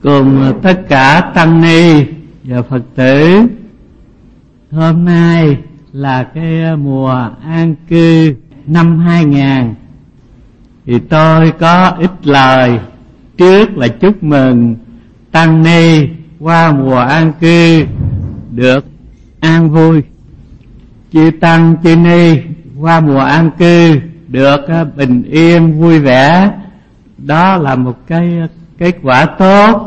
cùng tất cả tăng ni và Phật tử. Hôm nay là cái mùa an cư năm 2000, thì tôi có ít lời. Trước là chúc mừng tăng ni qua mùa an cư được an vui, chư tăng chư ni qua mùa an cư được bình yên vui vẻ. Đó là một cái kết quả tốt.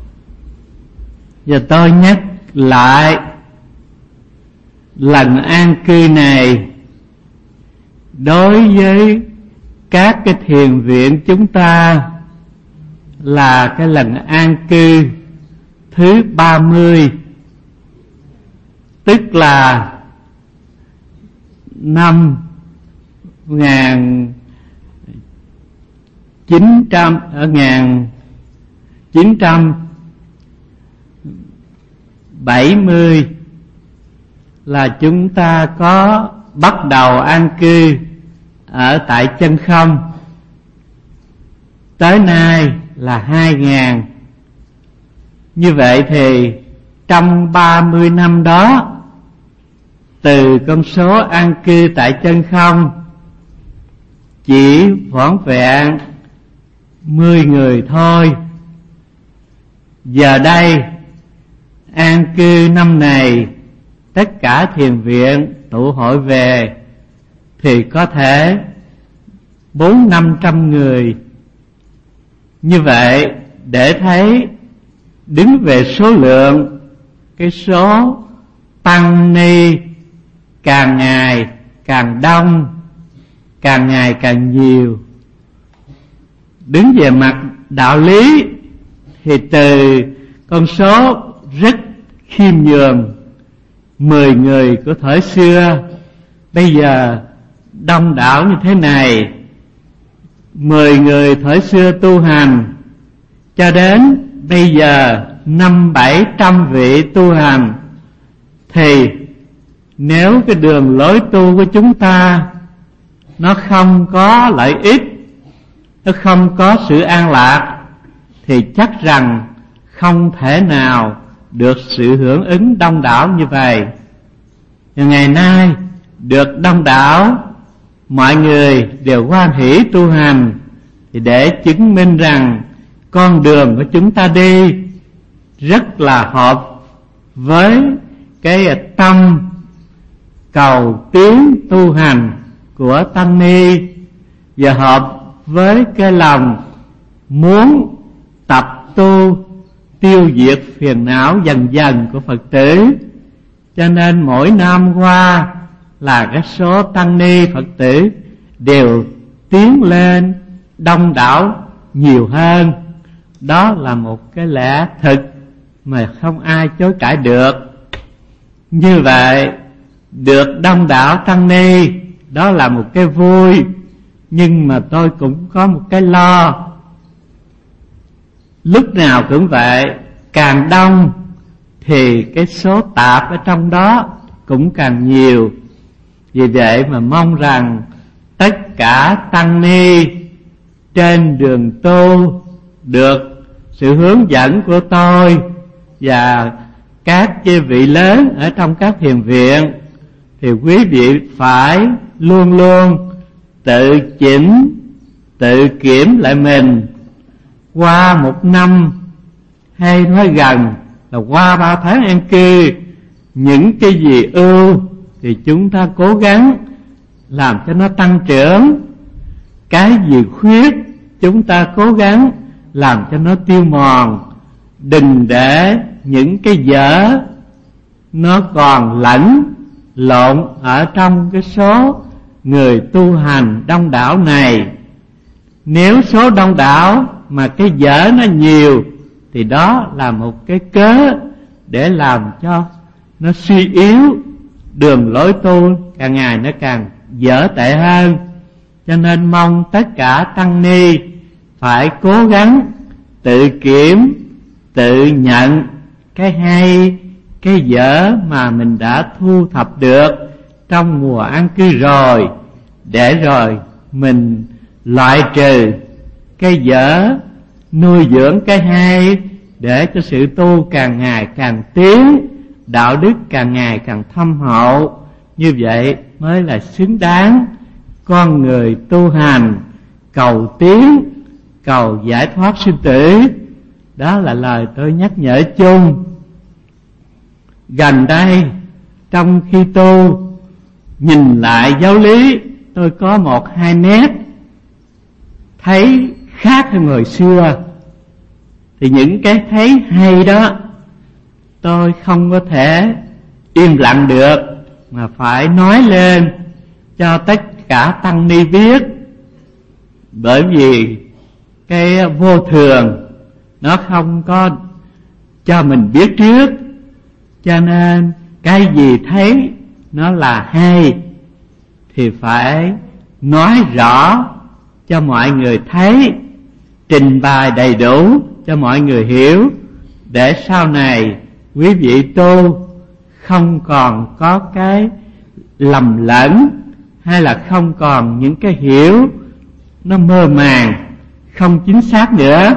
Và tôi nhắc lại, lần an cư này đối với các cái thiền viện chúng ta là cái lần an cư thứ 30, tức là năm 1970 là chúng ta có bắt đầu an cư ở tại Chân Không. Tới nay là 2000. Như vậy thì trong 30 năm đó, từ con số an cư tại Chân Không chỉ vỏn vẹn 10 người thôi. Giờ đây an cư năm này tất cả thiền viện tụ hội về thì có thể 400-500 người. Như vậy để thấy đứng về số lượng, cái số tăng ni càng ngày càng đông, càng ngày càng nhiều. Đứng về mặt đạo lý thì từ con số rất khiêm nhường 10 người của thời xưa, bây giờ đông đảo như thế này. 10 người thời xưa tu hành cho đến bây giờ 500-700 vị tu hành, thì nếu cái đường lối tu của chúng ta nó không có lợi ích, nó không có sự an lạc, thì chắc rằng không thể nào được sự hưởng ứng đông đảo như vậy. Và ngày nay được đông đảo, mọi người đều hoan hỷ tu hành, thì để chứng minh rằng con đường của chúng ta đi rất là hợp với cái tâm cầu tiến tu hành của tăng ni, và hợp với cái lòng muốn tập tu tiêu diệt phiền não dần dần của Phật tử. Cho nên mỗi năm qua là cái số tăng ni Phật tử đều tiến lên đông đảo nhiều hơn. Đó là một cái lẽ thực mà không ai chối cãi được. Như vậy được đông đảo tăng ni đó là một cái vui, nhưng mà tôi cũng có một cái lo. Lúc nào cũng vậy, càng đông thì cái số tạp ở trong đó cũng càng nhiều. Vì vậy mà mong rằng tất cả tăng ni trên đường tu được sự hướng dẫn của tôi và các chư vị lớn ở trong các thiền viện, thì quý vị phải luôn luôn tự chỉnh, tự kiểm lại mình. Qua một năm, hay nói gần là qua 3 tháng an cư, những cái gì ưu thì chúng ta cố gắng làm cho nó tăng trưởng, cái gì khuyết chúng ta cố gắng làm cho nó tiêu mòn. Đừng để những cái dở nó còn lẫn lộn ở trong cái số người tu hành đông đảo này. Nếu số đông đảo mà cái dở nó nhiều, thì đó là một cái cớ để làm cho nó suy yếu, đường lối tu càng ngày nó càng dở tệ hơn. Cho nên mong tất cả tăng ni phải cố gắng tự kiểm, tự nhận cái hay, cái dở mà mình đã thu thập được trong mùa an cư rồi, để rồi mình loại trừ cái dở, nuôi dưỡng cái hay, để cho sự tu càng ngày càng tiến, đạo đức càng ngày càng thâm hậu. Như vậy mới là xứng đáng con người tu hành, cầu tiến, cầu giải thoát sinh tử. Đó là lời tôi nhắc nhở chung. Gần đây trong khi tu, nhìn lại giáo lý, tôi có một hai nét thấy khác hơn hồi xưa. Thì những cái thấy hay đó tôi không có thể im lặng được, mà phải nói lên cho tất cả tăng ni biết. Bởi vì cái vô thường nó không có cho mình biết trước, cho nên cái gì thấy nó là hay thì phải nói rõ cho mọi người thấy, trình bày đầy đủ cho mọi người hiểu, để sau này quý vị tu không còn có cái lầm lẫn, hay là không còn những cái hiểu nó mơ màng, không chính xác nữa.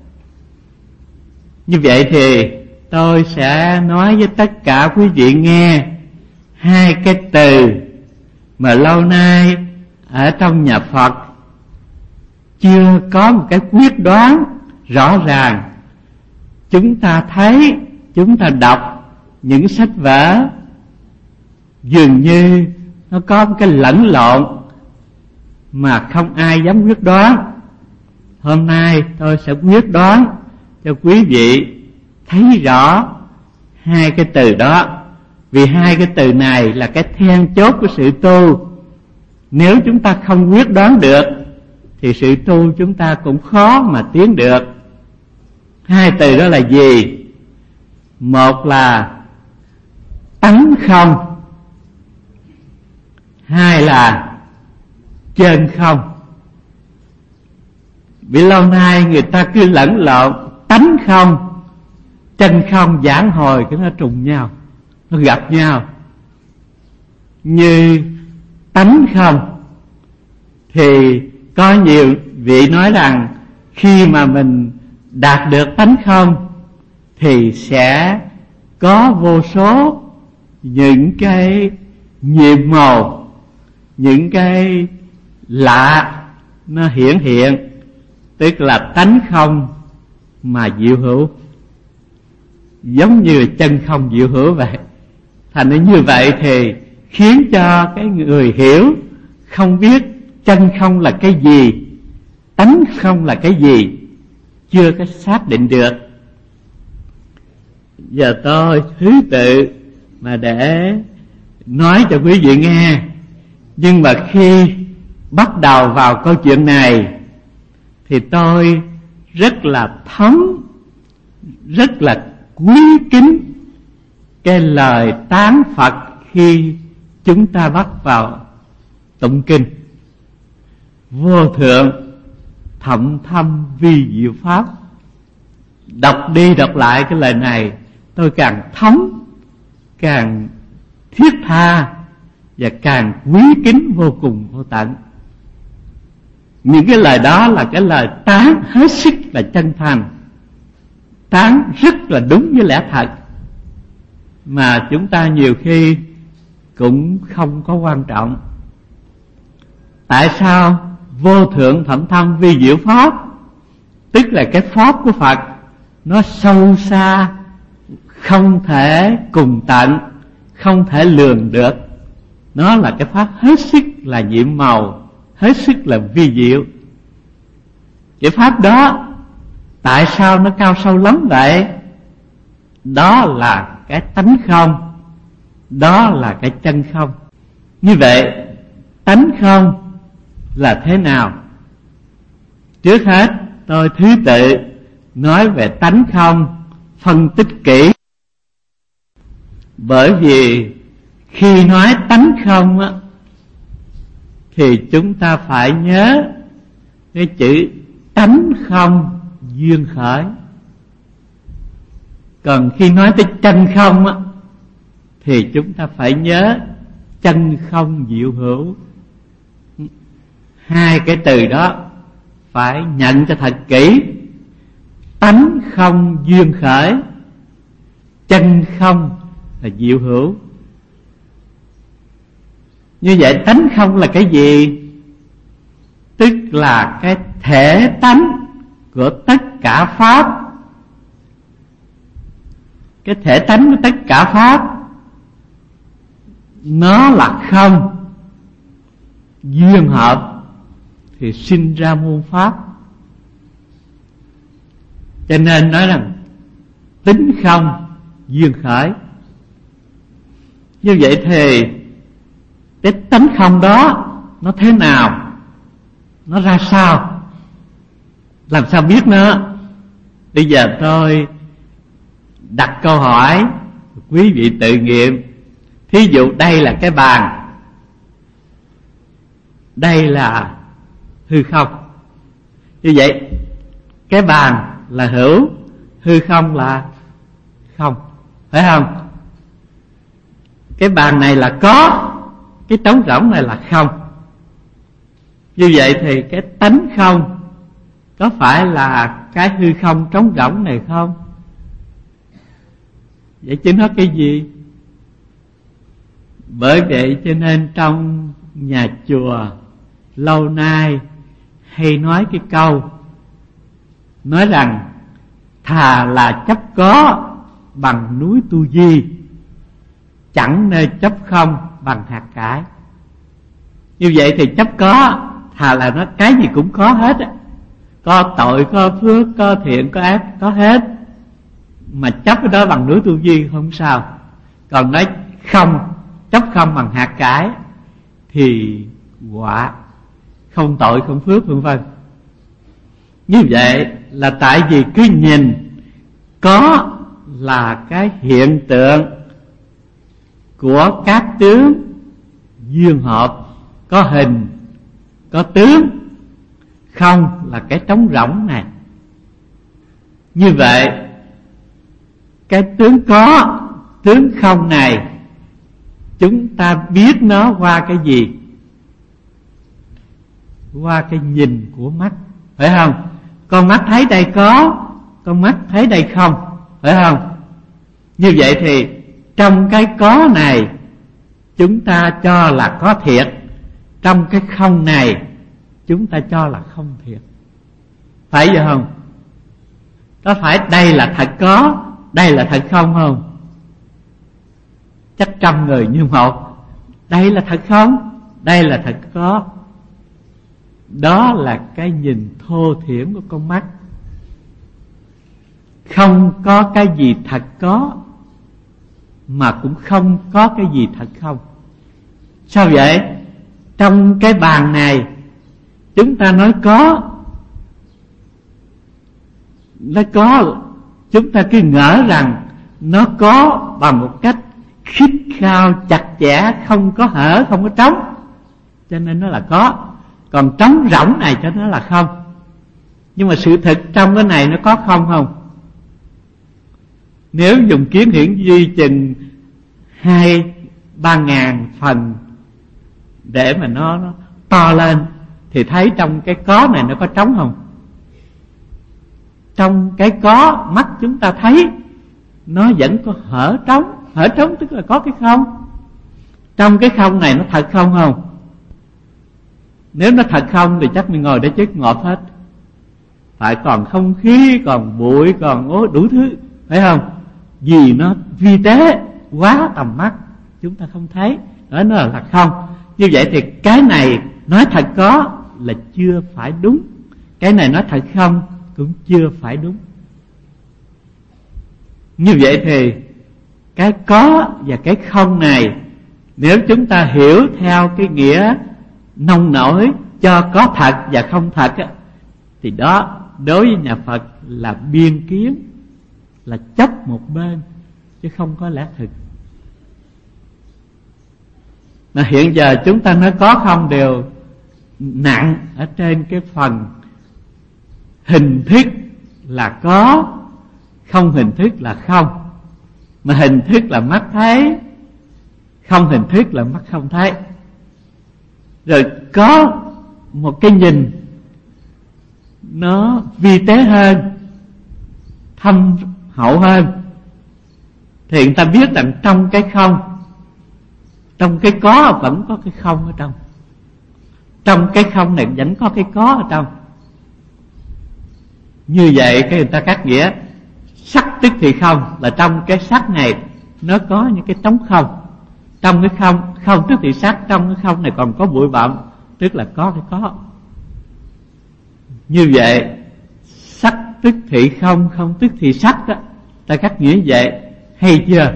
Như vậy thì tôi sẽ nói với tất cả quý vị nghe hai cái từ mà lâu nay ở trong nhà Phật chưa có một cái quyết đoán rõ ràng. Chúng ta thấy, chúng ta đọc những sách vở dường như nó có một cái lẫn lộn mà không ai dám quyết đoán. Hôm nay tôi sẽ quyết đoán cho quý vị thấy rõ hai cái từ đó. Vì hai cái từ này là cái then chốt của sự tu. Nếu chúng ta không quyết đoán được thì sự tu chúng ta cũng khó mà tiến được. Hai từ đó là gì? Một là tánh không, hai là chân không. Vì lâu nay người ta cứ lẫn lộn tánh không, chân không, giảng hồi cái nó trùng nhau, nó gặp nhau. Như tánh không thì có nhiều vị nói rằng khi mà mình đạt được tánh không thì sẽ có vô số những cái nhiệm màu, những cái lạ nó hiển hiện, tức là tánh không mà diệu hữu, giống như chân không diệu hữu vậy. Thành ra như vậy thì khiến cho cái người hiểu không biết chân không là cái gì, tánh không là cái gì, chưa có xác định được. Giờ tôi thứ tự mà để nói cho quý vị nghe. Nhưng mà khi bắt đầu vào câu chuyện này thì tôi rất là thấm, rất là quý kính cái lời tán Phật khi chúng ta bắt vào tụng kinh. Vô thượng thậm thâm vi diệu pháp. Đọc đi đọc lại cái lời này tôi càng thấm, càng thiết tha và càng quý kính vô cùng vô tận. Những cái lời đó là cái lời tán hết sức là chân thành, tán rất là đúng với lẽ thật, mà chúng ta nhiều khi cũng không có quan trọng. Tại sao vô thượng thậm thâm vi diệu pháp? Tức là cái pháp của Phật nó sâu xa, không thể cùng tận, không thể lường được. Nó là cái pháp hết sức là nhiệm màu, hết sức là vi diệu. Cái pháp đó tại sao nó cao sâu lắm vậy? Đó là cái tánh không, đó là cái chân không. Như vậy tánh không là thế nào? Trước hết tôi thứ tự nói về tánh không, phân tích kỹ. Bởi vì khi nói tánh không á, thì chúng ta phải nhớ cái chữ tánh không duyên khởi. Còn khi nói tới chân không á, thì chúng ta phải nhớ chân không diệu hữu. Hai cái từ đó phải nhận cho thật kỹ. tánh không duyên khởi, chân không là diệu hữu. Như vậy tánh không là cái gì? Tức là cái thể tánh của tất cả pháp. Cái thể tánh của tất cả pháp nó là không, duyên hợp thì sinh ra muôn pháp. Cho nên nói rằng tính không duyên khởi. Như vậy thì cái tánh không đó nó thế nào, nó ra sao, làm sao biết nó? Bây giờ tôi đặt câu hỏi, quý vị tự nghiệm. Thí dụ đây là cái bàn, đây là hư không. Như vậy cái bàn là hữu, hư không là không, phải không? Cái bàn này là có, cái trống rỗng này là không. Như vậy thì cái tánh không có phải là cái hư không trống rỗng này không? Vậy chứ nó cái gì? Bởi vậy cho nên trong nhà chùa lâu nay hay nói cái câu nói rằng thà là chấp có bằng núi Tu Di, chẳng nơi chấp không bằng hạt cải. Như vậy thì chấp có thà là nó cái gì cũng có hết á, có tội, có phước, có thiện, có ác, có hết. Mà chấp cái đó bằng núi Tu Di không sao. Còn nói không, chấp không bằng hạt cải thì quả không tội, không phước, vân vân. Như vậy là tại vì cứ nhìn có là cái hiện tượng của các tướng duyên hợp, có hình, có tướng. Không là cái trống rỗng này. Như vậy cái tướng có, tướng không này chúng ta biết nó qua cái gì? Qua cái nhìn của mắt, phải không? Con mắt thấy đây có, con mắt thấy đây không, phải không? Như vậy thì trong cái có này chúng ta cho là có thiệt, trong cái không này chúng ta cho là không thiệt. Phải vậy không? Có phải đây là thật có, đây là thật không không? Chắc trăm người như một. Đây là thật không, đây là thật có. Đó là cái nhìn thô thiển của con mắt. Không có cái gì thật có, mà cũng không có cái gì thật không. Sao vậy? Trong cái bàn này chúng ta nói có, nó có, chúng ta cứ ngỡ rằng nó có bằng một cách khít khao chặt chẽ, không có hở, không có trống, cho nên nó là có. Còn trống rỗng này cho nó là không. Nhưng mà sự thật trong cái này nó có không? Nếu dùng kiến hiển vi chừng 2-3 ngàn phần để mà nó to lên thì thấy trong cái có này nó có trống không? Trong cái có mắt chúng ta thấy nó vẫn có hở trống. Hở trống tức là có cái không. Trong cái không này nó thật không? Nếu nó thật không thì chắc mình ngồi đây chết ngọt hết. Phải còn không khí, còn bụi, còn đủ thứ, phải không? Vì nó vi tế quá tầm mắt, chúng ta không thấy. Đó nó là thật không. Như vậy thì cái này nói thật có là chưa phải đúng, cái này nói thật không cũng chưa phải đúng. Như vậy thì cái có và cái không này, nếu chúng ta hiểu theo cái nghĩa nông nổi cho có thật và không thật á, thì đó đối với nhà Phật là biên kiến, là chấp một bên chứ không có lẽ thực. Mà hiện giờ chúng ta nói có không đều nặng ở trên cái phần hình thức là có, không hình thức là không. Mà hình thức là mắt thấy, không hình thức là mắt không thấy. Rồi có một cái nhìn nó vi tế hơn, thâm hậu hơn, thì người ta biết rằng trong cái không, trong cái có vẫn có cái không ở trong, trong cái không này vẫn có cái có ở trong. Như vậy cái người ta cắt nghĩa sắc tức thì không, là trong cái sắc này nó có những cái trống không. Trong cái không, không tức thì sắc, trong cái không này còn có bụi bặm, tức là có cái có. Như vậy sắc tức thì không, không tức thì sắc đó, ta cắt nghĩa vậy, hay chưa?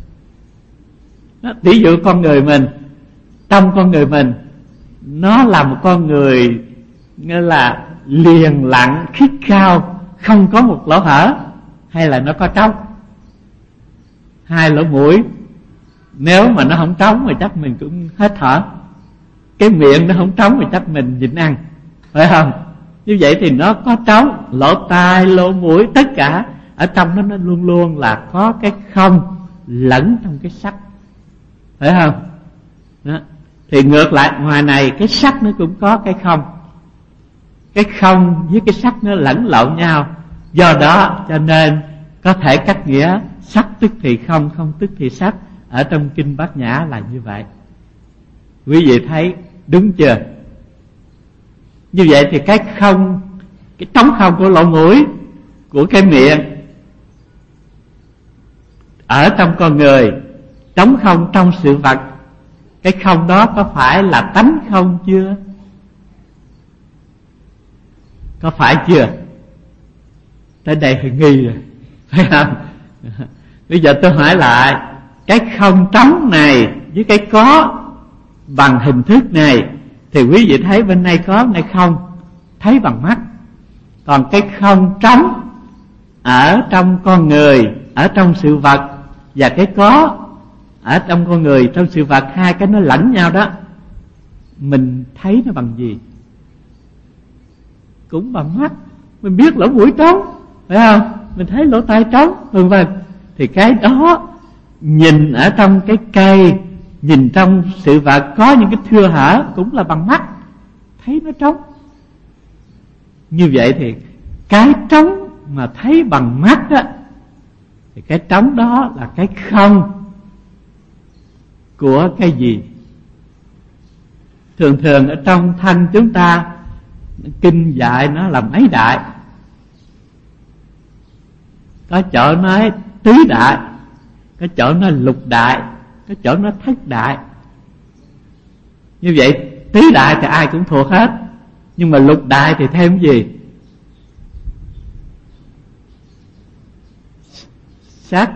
Ví dụ con người mình, trong con người mình nó là một con người nghĩa là liền lặng khít khao, không có một lỗ hở, hay là nó có trống? Hai lỗ mũi, nếu mà nó không trống thì chắc mình cũng hết thở. Cái miệng nó không trống thì chắc mình nhịn ăn, phải không? Như vậy thì nó có trống, lỗ tai, lỗ mũi, tất cả ở trong nó luôn luôn là có cái không lẫn trong cái sắc, phải không? Đó. Thì ngược lại, ngoài này cái sắc nó cũng có cái không, cái không với cái sắc nó lẫn lộn nhau. Do đó cho nên có thể cắt nghĩa sắc tức thì không, không tức thì sắc. Ở trong kinh Bát Nhã là như vậy. Quý vị thấy đúng chưa? Như vậy thì cái không, cái trống không của lỗ mũi, của cái miệng ở trong con người, trống không trong sự vật, cái không đó có phải là tánh không chưa? Có phải chưa? Tới đây thì nghi rồi, phải không? Bây giờ tôi hỏi lại, cái không trống này với cái có bằng hình thức này, thì quý vị thấy bên này có này không, thấy bằng mắt. Còn cái không trống ở trong con người, ở trong sự vật, và cái có ở trong con người, trong sự vật, hai cái nó lẫn nhau đó, mình thấy nó bằng gì? Cũng bằng mắt. Mình biết lỗ mũi trống, phải không? Mình thấy lỗ tai trống, vân vân. Thì cái đó nhìn ở trong cái cây, nhìn trong sự vật có những cái thưa hở, cũng là bằng mắt, thấy nó trống. Như vậy thì cái trống mà thấy bằng mắt á, thì cái trống đó là cái không của cái gì? Thường thường ở trong thanh chúng ta kinh dạy nó là mấy đại, có chỗ nói tứ đại, có chỗ nói lục đại, có chỗ nói thất đại. Như vậy tứ đại thì ai cũng thuộc hết, nhưng mà lục đại thì thêm cái gì? Sắc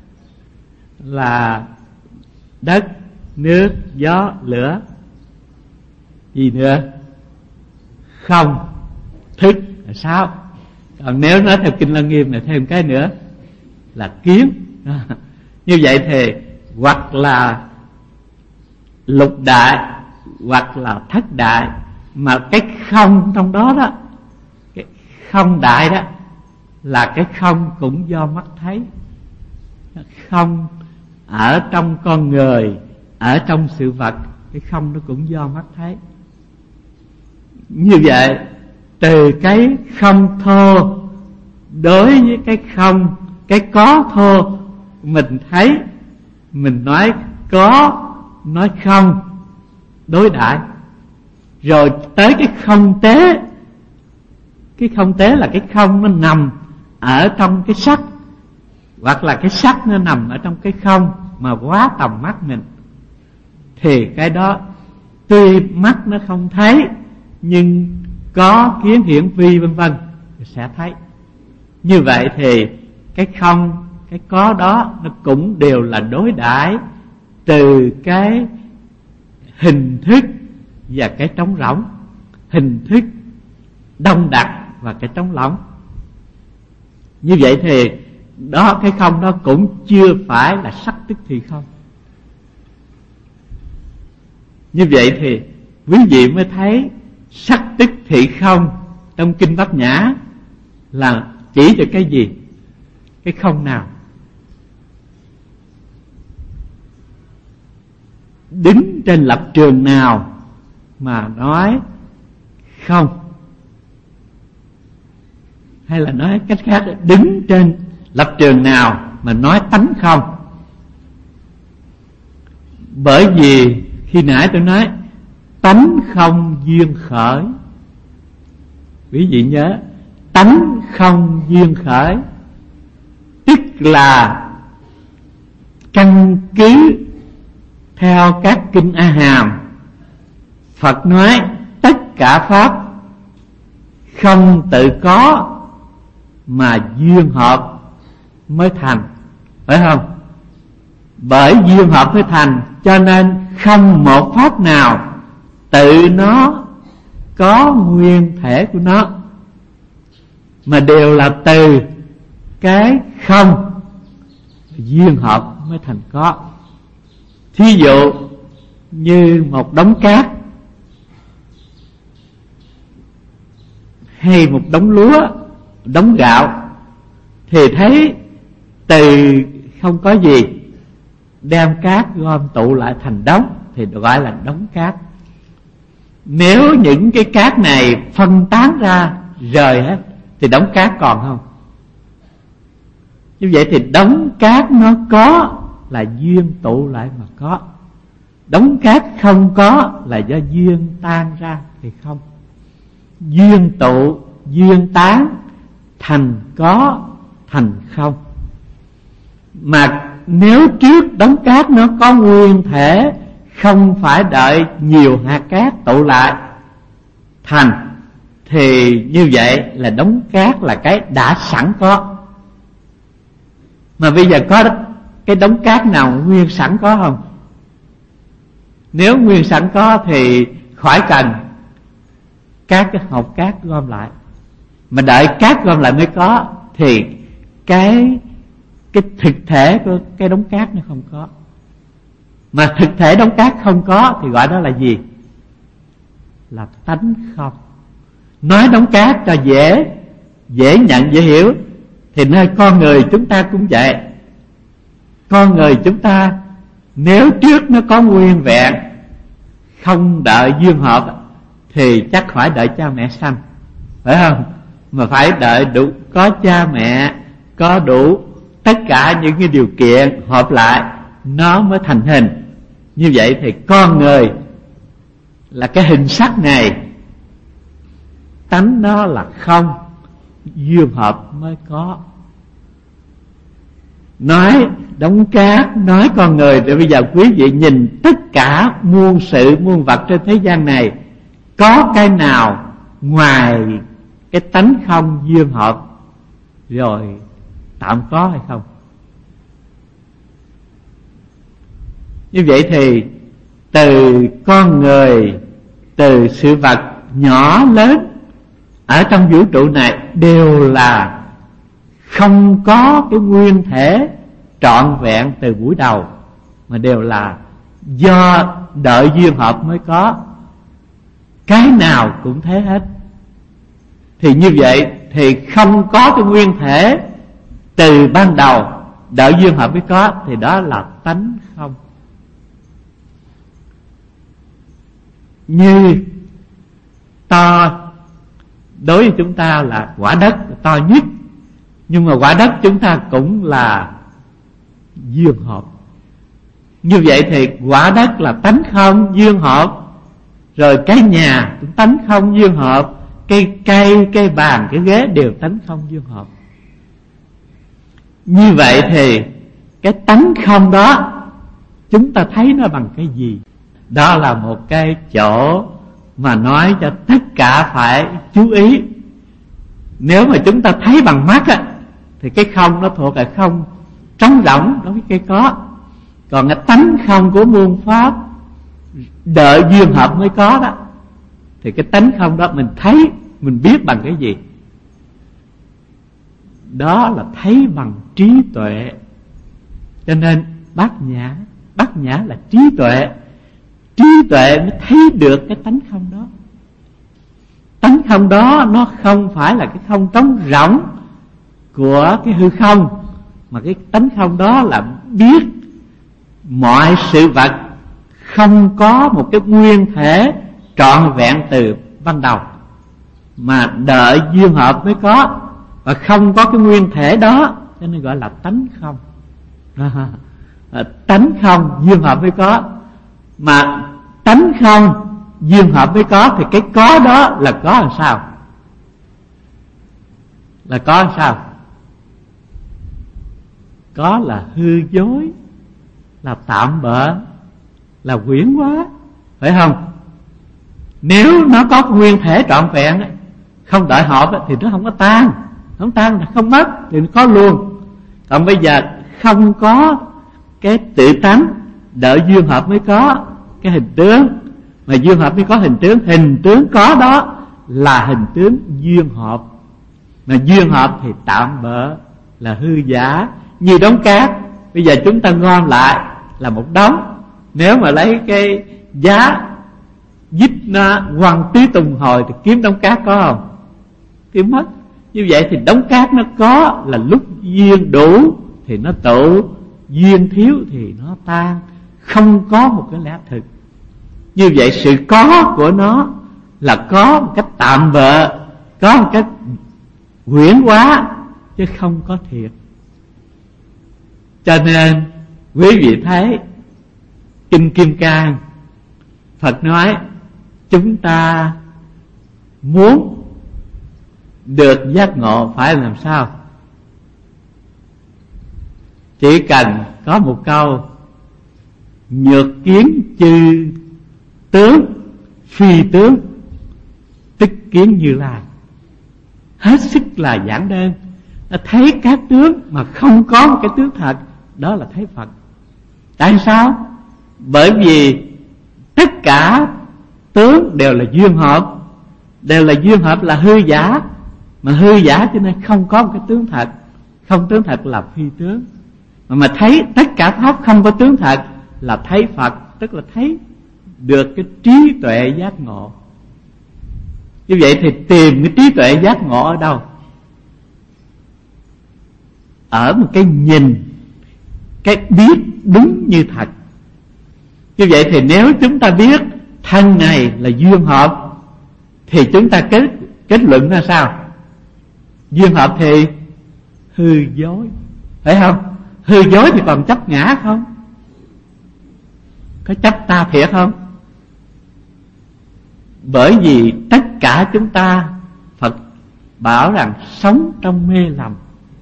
là đất, nước, gió, lửa. Gì nữa? Không. Thức là sáu. Còn nếu nói theo kinh Lăng Nghiêm là thêm cái nữa là kiến. Như vậy thì hoặc là lục đại, hoặc là thất đại. Mà cái không trong đó đó, cái không đại đó, là cái không cũng do mắt thấy. Không ở trong con người, ở trong sự vật, cái không nó cũng do mắt thấy. Như vậy từ cái không thô đối với cái không, cái có thô, mình thấy, mình nói có, nói không, đối đãi. Rồi tới cái không tế. Cái không tế là cái không nó nằm ở trong cái sắc, hoặc là cái sắc nó nằm ở trong cái không mà quá tầm mắt mình. Thì cái đó tuy mắt nó không thấy, nhưng có kiến hiển vi vân vân sẽ thấy. Như vậy thì cái không, cái có đó nó cũng đều là đối đãi từ cái hình thức và cái trống rỗng, hình thức đông đặc và cái trống lỏng. Như vậy thì đó, cái không đó cũng chưa phải là sắc tức thì không. Như vậy thì quý vị mới thấy sắc tức thị không trong kinh Bát Nhã là chỉ cho cái gì? Cái không nào? Đứng trên lập trường nào mà nói không? Hay là nói cách khác, đứng trên lập trường nào mà nói tánh không? Bởi vì khi nãy tôi nói tánh không duyên khởi. Quý vị nhớ, tánh không duyên khởi tức là căn cứ theo các kinh A Hàm, Phật nói tất cả pháp không tự có mà duyên hợp mới thành, phải không? Bởi duyên hợp mới thành, cho nên không một pháp nào tự nó có nguyên thể của nó, mà đều là từ cái không duyên hợp mới thành có. Thí dụ như một đống cát hay một đống lúa, đống gạo, thì thấy từ không có gì đem cát gom tụ lại thành đống thì được gọi là đống cát. Nếu những cái cát này phân tán ra rời hết thì đống cát còn không? Như vậy thì đống cát nó có là duyên tụ lại mà có. Đống cát không có là do duyên tan ra thì không. Duyên tụ, duyên tán, thành có, thành không. Mà nếu trước đống cát nó có nguyên thể, không phải đợi nhiều hạt cát tụ lại thành, thì như vậy là đống cát là cái đã sẵn có. Mà bây giờ có cái đống cát nào nguyên sẵn có không? Nếu nguyên sẵn có thì khỏi cần các cái hộp cát gom lại, mà đợi cát gom lại mới có, thì cái thực thể của cái đống cát nó không có. Mà thực thể đống cát không có thì gọi đó là gì? Là tánh không. Nói đống cát cho dễ nhận, dễ hiểu, thì nơi con người chúng ta cũng vậy. Con người chúng ta nếu trước nó có nguyên vẹn, không đợi duyên hợp, thì chắc phải đợi cha mẹ sanh, phải không? Mà phải đợi đủ, có cha mẹ, có đủ tất cả những cái điều kiện hợp lại, nó mới thành hình. Như vậy thì con người là cái hình sắc này, tánh nó là không, duyên hợp mới có. Nói đống cát, nói con người, để bây giờ quý vị nhìn tất cả muôn sự muôn vật trên thế gian này, có cái nào ngoài cái tánh không duyên hợp rồi tạm có hay không? Như vậy thì từ con người, từ sự vật nhỏ lớn ở trong vũ trụ này đều là không có cái nguyên thể trọn vẹn từ buổi đầu, mà đều là do đợi duyên hợp mới có. Cái nào cũng thế hết. Thì như vậy thì không có cái nguyên thể từ ban đầu, đợi duyên hợp mới có, thì đó là tánh không. Như to đối với chúng ta là quả đất to nhất, nhưng mà quả đất chúng ta cũng là duyên hợp. Như vậy thì quả đất là tánh không duyên hợp, rồi cái nhà cũng tánh không duyên hợp, cây cây, cây bàn, cái ghế đều tánh không duyên hợp. Như vậy thì cái tánh không đó chúng ta thấy nó bằng cái gì? Đó là một cái chỗ mà nói cho tất cả phải chú ý. Nếu mà chúng ta thấy bằng mắt á, thì cái không nó thuộc là không trống rỗng đối với cái có. Còn cái tánh không của muôn pháp đợi duyên hợp mới có đó, thì cái tánh không đó mình thấy, mình biết bằng cái gì? Đó là thấy bằng trí tuệ. Cho nên bát nhã là trí tuệ. Trí tuệ mới thấy được cái tánh không đó. Tánh không đó nó không phải là cái không trống rỗng của cái hư không, mà cái tánh không đó là biết mọi sự vật không có một cái nguyên thể trọn vẹn từ ban đầu, mà đợi duyên hợp mới có. và không có cái nguyên thể đó, cho nên gọi là tánh không. Tánh không duyên hợp mới có, mà tánh không duyên hợp mới có, thì cái có đó là có làm sao? Là có làm sao? Có là hư dối, là tạm bợ, là quyển hóa, phải không? Nếu nó có nguyên thể trọn vẹn, không đợi hợp thì nó không có tan. Không tan là không mất, thì nó có luôn. Còn bây giờ không có cái tự tánh, đợi duyên hợp mới có cái hình tướng, mà duyên hợp mới có hình tướng. Hình tướng có đó là hình tướng duyên hợp, mà duyên hợp thì tạm bợ, là hư giả. Như đống cát, bây giờ chúng ta gom lại là một đống. Nếu mà lấy cái giá dít nó quăng tứ tung hồi thì kiếm đống cát có không? Kiếm mất. Như vậy thì đống cát nó có là lúc duyên đủ thì nó tụ, duyên thiếu thì nó tan, không có một cái lẽ thực. Như vậy sự có của nó là có một cách tạm bợ, có một cách huyễn hóa, chứ không có thiệt. Cho nên quý vị thấy Kinh Kim Cang Phật nói chúng ta muốn được giác ngộ phải làm sao? Chỉ cần có một câu: nhược kiến chư tướng, phi tướng, tức kiến Như Lai. Hết sức là giản đơn. Thấy các tướng mà không có một cái tướng thật, đó là thấy Phật. Tại sao? Bởi vì tất cả tướng đều là duyên hợp, đều là duyên hợp, là hư giả. Mà hư giả cho nên không có một cái tướng thật. Không tướng thật là phi tướng. Mà thấy tất cả pháp không có tướng thật là thấy Phật, tức là thấy được cái trí tuệ giác ngộ. Như vậy thì tìm cái trí tuệ giác ngộ ở đâu? Ở một cái nhìn, cái biết đúng như thật. Như vậy thì nếu chúng ta biết thân này là duyên hợp, thì chúng ta kết luận ra sao? Duyên hợp thì hư dối, phải không? Hư dối thì còn chấp ngã không? Có chấp ta thiệt không? Bởi vì tất cả chúng ta, Phật bảo rằng sống trong mê lầm,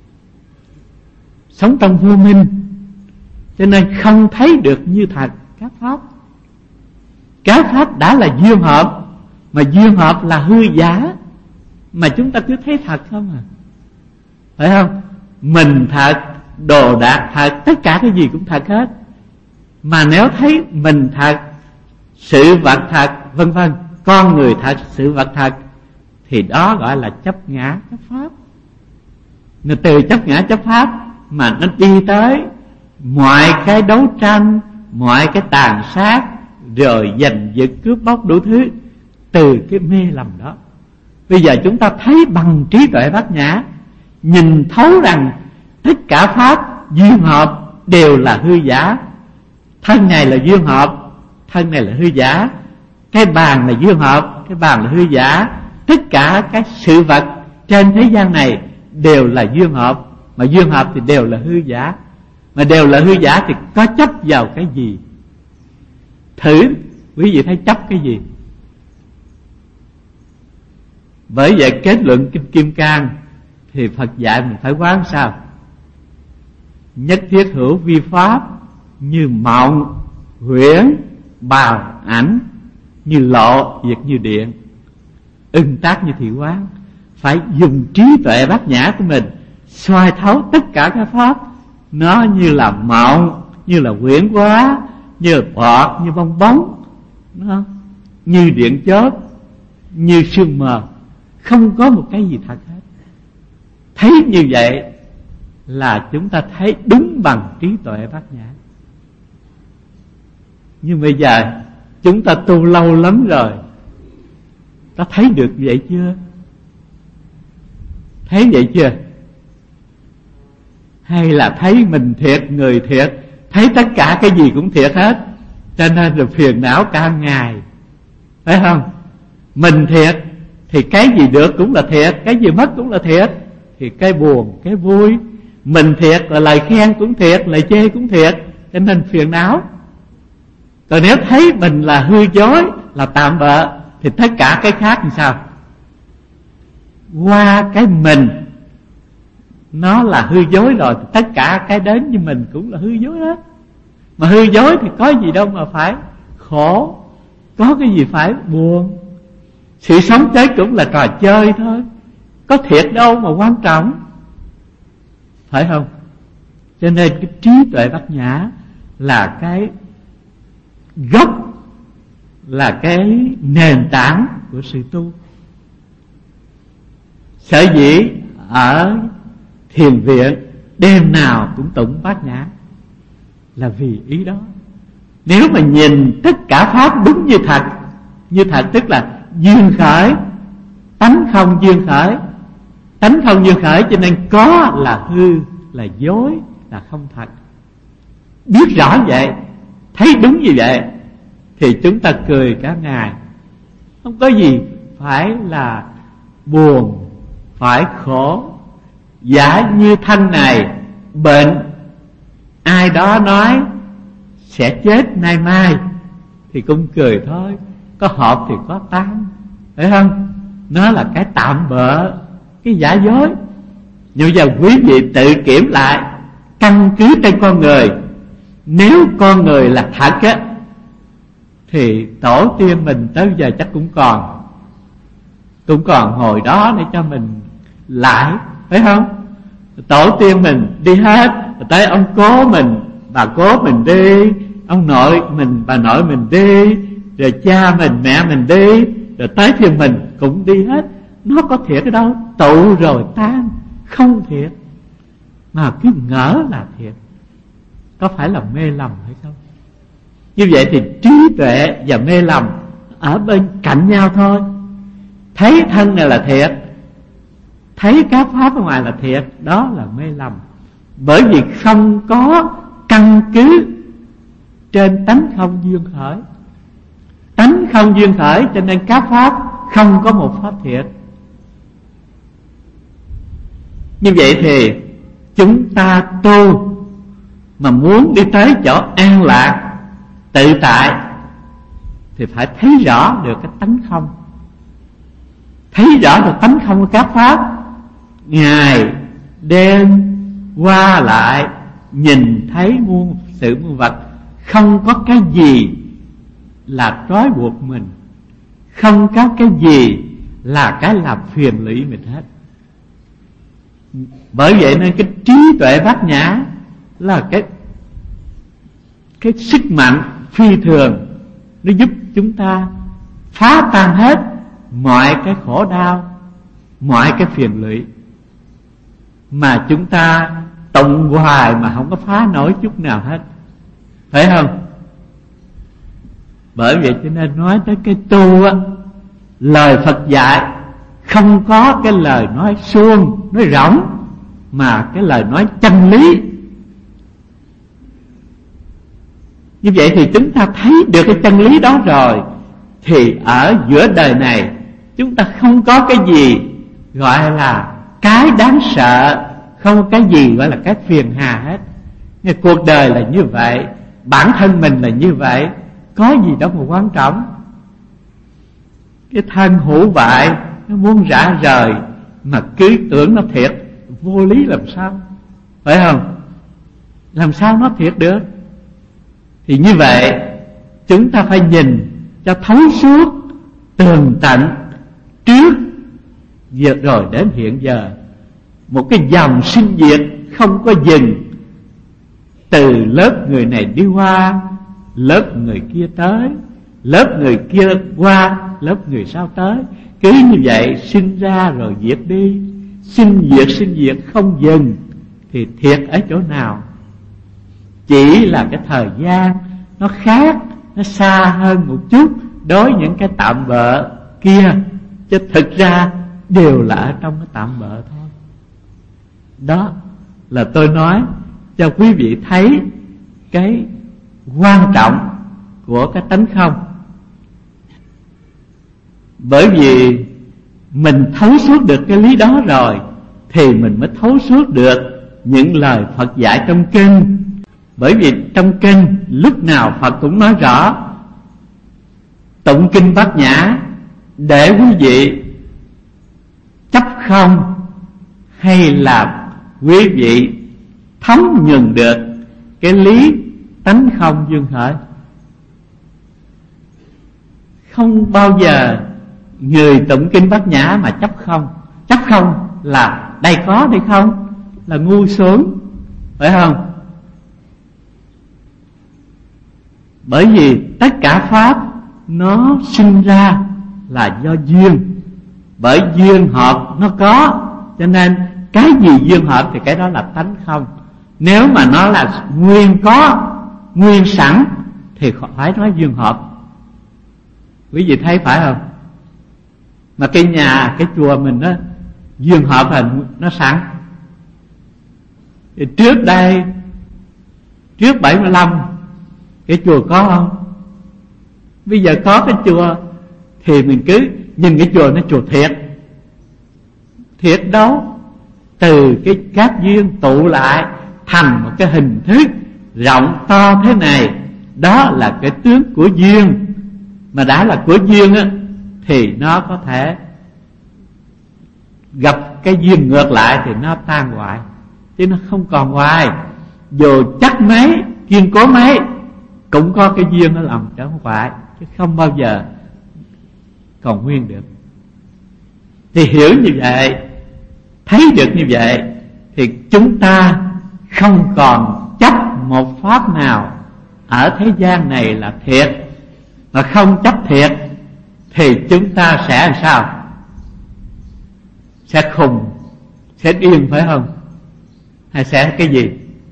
sống trong vô minh, cho nên không thấy được như thật các pháp. Các pháp đã là duyên hợp, mà duyên hợp là hư giả, mà chúng ta cứ thấy thật không à? Phải không? Mình thật, đồ đạc thật, tất cả cái gì cũng thật hết. Mà nếu thấy mình thật, sự vật thật, vân vân, con người thật, sự vật thật, thì đó gọi là chấp ngã chấp pháp. Nó từ chấp ngã chấp pháp mà nó đi tới mọi cái đấu tranh, mọi cái tàn sát, rồi giành giật cướp bóc đủ thứ, từ cái mê lầm đó. Bây giờ chúng ta thấy bằng trí tuệ bát nhã, nhìn thấu rằng tất cả pháp duyên hợp đều là hư giả. Thân này là duyên hợp, thân này là hư giả. Cái bàn là duyên hợp, cái bàn là hư giả. Tất cả các sự vật trên thế gian này đều là duyên hợp, mà duyên hợp thì đều là hư giả. Mà đều là hư giả thì có chấp vào cái gì? Thử quý vị thấy chấp cái gì? Bởi vậy kết luận Kinh Kim Cang thì Phật dạy mình phải quán sao? Nhất thiết hữu vi pháp, như mộng, huyễn, bào, ảnh, như lộ, việc như điện, ưng tác như thị quán. Phải dùng trí tuệ bát nhã của mình soi thấu tất cả các pháp. Nó như là mộng, như là huyễn hóa, như là bọt, như bong bóng, đúng không? Như điện chớp, như sương mờ, không có một cái gì thật hết. Thấy như vậy là chúng ta thấy đúng bằng trí tuệ bát nhã. Nhưng bây giờ chúng ta tu lâu lắm rồi, ta thấy được vậy chưa? Thấy vậy chưa? Hay là thấy mình thiệt, người thiệt, thấy tất cả cái gì cũng thiệt hết, cho nên rồi phiền não cả ngày, phải không? Mình thiệt thì cái gì được cũng là thiệt, cái gì mất cũng là thiệt, thì cái buồn, cái vui. Mình thiệt là lời khen cũng thiệt, lời chê cũng thiệt, cho nên phiền não. Còn nếu thấy mình là hư dối, là tạm bợ, thì tất cả cái khác thì sao? Qua cái mình nó là hư dối rồi, thì tất cả cái đến với mình cũng là hư dối hết. Mà hư dối thì có gì đâu mà phải khổ, có cái gì phải buồn. Sự sống chết cũng là trò chơi thôi, có thiệt đâu mà quan trọng, phải không? Cho nên cái trí tuệ bát nhã là cái gốc, là cái nền tảng của sự tu. Sở dĩ ở thiền viện đêm nào cũng tụng bát nhã là vì ý đó. Nếu mà nhìn tất cả pháp đúng như thật, như thật tức là duyên khởi, tánh không duyên khởi. Tánh không duyên khởi cho nên có là hư, là dối, là không thật. Biết rõ vậy, thấy đúng như vậy, thì chúng ta cười cả ngày, không có gì phải là buồn, phải khổ. Giả như thân này bệnh, ai đó nói sẽ chết nay mai, thì cũng cười thôi, có hợp thì có tan, phải không? Nó là cái tạm bợ, cái giả dối. Nhưng giờ quý vị tự kiểm lại, căn cứ trên con người. Nếu con người là thật á, thì tổ tiên mình tới giờ chắc cũng còn hồi đó để cho mình lại, phải không? Tổ tiên mình đi hết, tới ông cố mình, bà cố mình đi, ông nội mình, bà nội mình đi, rồi cha mình, mẹ mình đi, rồi tới thì mình cũng đi hết. Nó có thiệt ở đâu? Tụ rồi tan, không thiệt. Mà cứ ngỡ là thiệt, có phải là mê lầm hay không? Như vậy thì trí tuệ và mê lầm ở bên cạnh nhau thôi. Thấy thân này là thiệt, thấy các pháp ở ngoài là thiệt, đó là mê lầm. Bởi vì không có căn cứ trên tánh không duyên khởi. Tánh không duyên khởi cho nên các pháp không có một pháp thiệt. Như vậy thì chúng ta tu mà muốn đi tới chỗ an lạc, tự tại, thì phải thấy rõ được cái tánh không. Thấy rõ được tánh không của các pháp, ngày đêm qua lại, nhìn thấy muôn sự muôn vật, không có cái gì là trói buộc mình, không có cái gì là cái làm phiền lụy mình hết. Bởi vậy nên cái trí tuệ bát nhã là cái sức mạnh phi thường, nó giúp chúng ta phá tan hết mọi cái khổ đau, mọi cái phiền lụy mà chúng ta tụng hoài mà không có phá nổi chút nào hết, phải không? Bởi vậy cho nên nói tới cái tu á, lời Phật dạy không có cái lời nói suông, nói rỗng, mà cái lời nói chân lý. Như vậy thì chúng ta thấy được cái chân lý đó rồi, thì ở giữa đời này chúng ta không có cái gì gọi là cái đáng sợ, không có cái gì gọi là cái phiền hà hết. Nhưng cuộc đời là như vậy, bản thân mình là như vậy, có gì đâu mà quan trọng. Cái thân hữu bại nó muốn rã rời mà cứ tưởng nó thiệt, vô lý làm sao, phải không? Làm sao nó thiệt được? Thì như vậy chúng ta phải nhìn cho thấu suốt, tường tận, trước việc rồi đến hiện giờ. Một cái dòng sinh diệt không có dừng, từ lớp người này đi qua, lớp người kia tới, lớp người kia qua, lớp người sau tới. Cứ như vậy sinh ra rồi diệt đi, sinh diệt không dừng. Thì thiệt ở chỗ nào? Chỉ là cái thời gian nó khác, nó xa hơn một chút đối những cái tạm bợ kia, chứ thực ra đều là ở trong cái tạm bợ thôi. Đó là tôi nói cho quý vị thấy cái quan trọng của cái tánh không. Bởi vì mình thấu suốt được cái lý đó rồi, thì mình mới thấu suốt được những lời Phật dạy trong kinh. Bởi vì trong kinh lúc nào Phật cũng nói rõ tụng kinh Bát Nhã để quý vị chấp không, hay là quý vị thấm nhuần được cái lý tánh không duyên khởi. Không bao giờ người tụng kinh Bát Nhã mà chấp không. Chấp không là đây có đây không, là ngu xuẩn, phải không? Bởi vì tất cả pháp nó sinh ra là do duyên. Bởi duyên hợp nó có, cho nên cái gì duyên hợp thì cái đó là tánh không. Nếu mà nó là nguyên có, nguyên sẵn thì phải nói duyên hợp. Quý vị thấy phải không? Mà cái nhà, cái chùa mình đó, duyên hợp là nó sẵn. Thì trước đây, trước 75, cái chùa có không? Bây giờ có cái chùa thì mình cứ nhìn cái chùa nó chùa thiệt. Thiệt đâu? Từ cái các duyên tụ lại thành một cái hình thức rộng to thế này, đó là cái tướng của duyên. Mà đã là của duyên á, thì nó có thể gặp cái duyên ngược lại thì nó tan hoại, chứ nó không còn hoài. Dù chắc mấy, kiên cố mấy, cũng có cái duyên nó làm trở hoại, chứ không bao giờ còn nguyên được. Thì hiểu như vậy, thấy được như vậy, thì chúng ta không còn chấp một pháp nào ở thế gian này là thiệt. Mà không chấp thiệt thì chúng ta sẽ làm sao? Sẽ khùng, sẽ điên, phải không? Hay sẽ cái gì?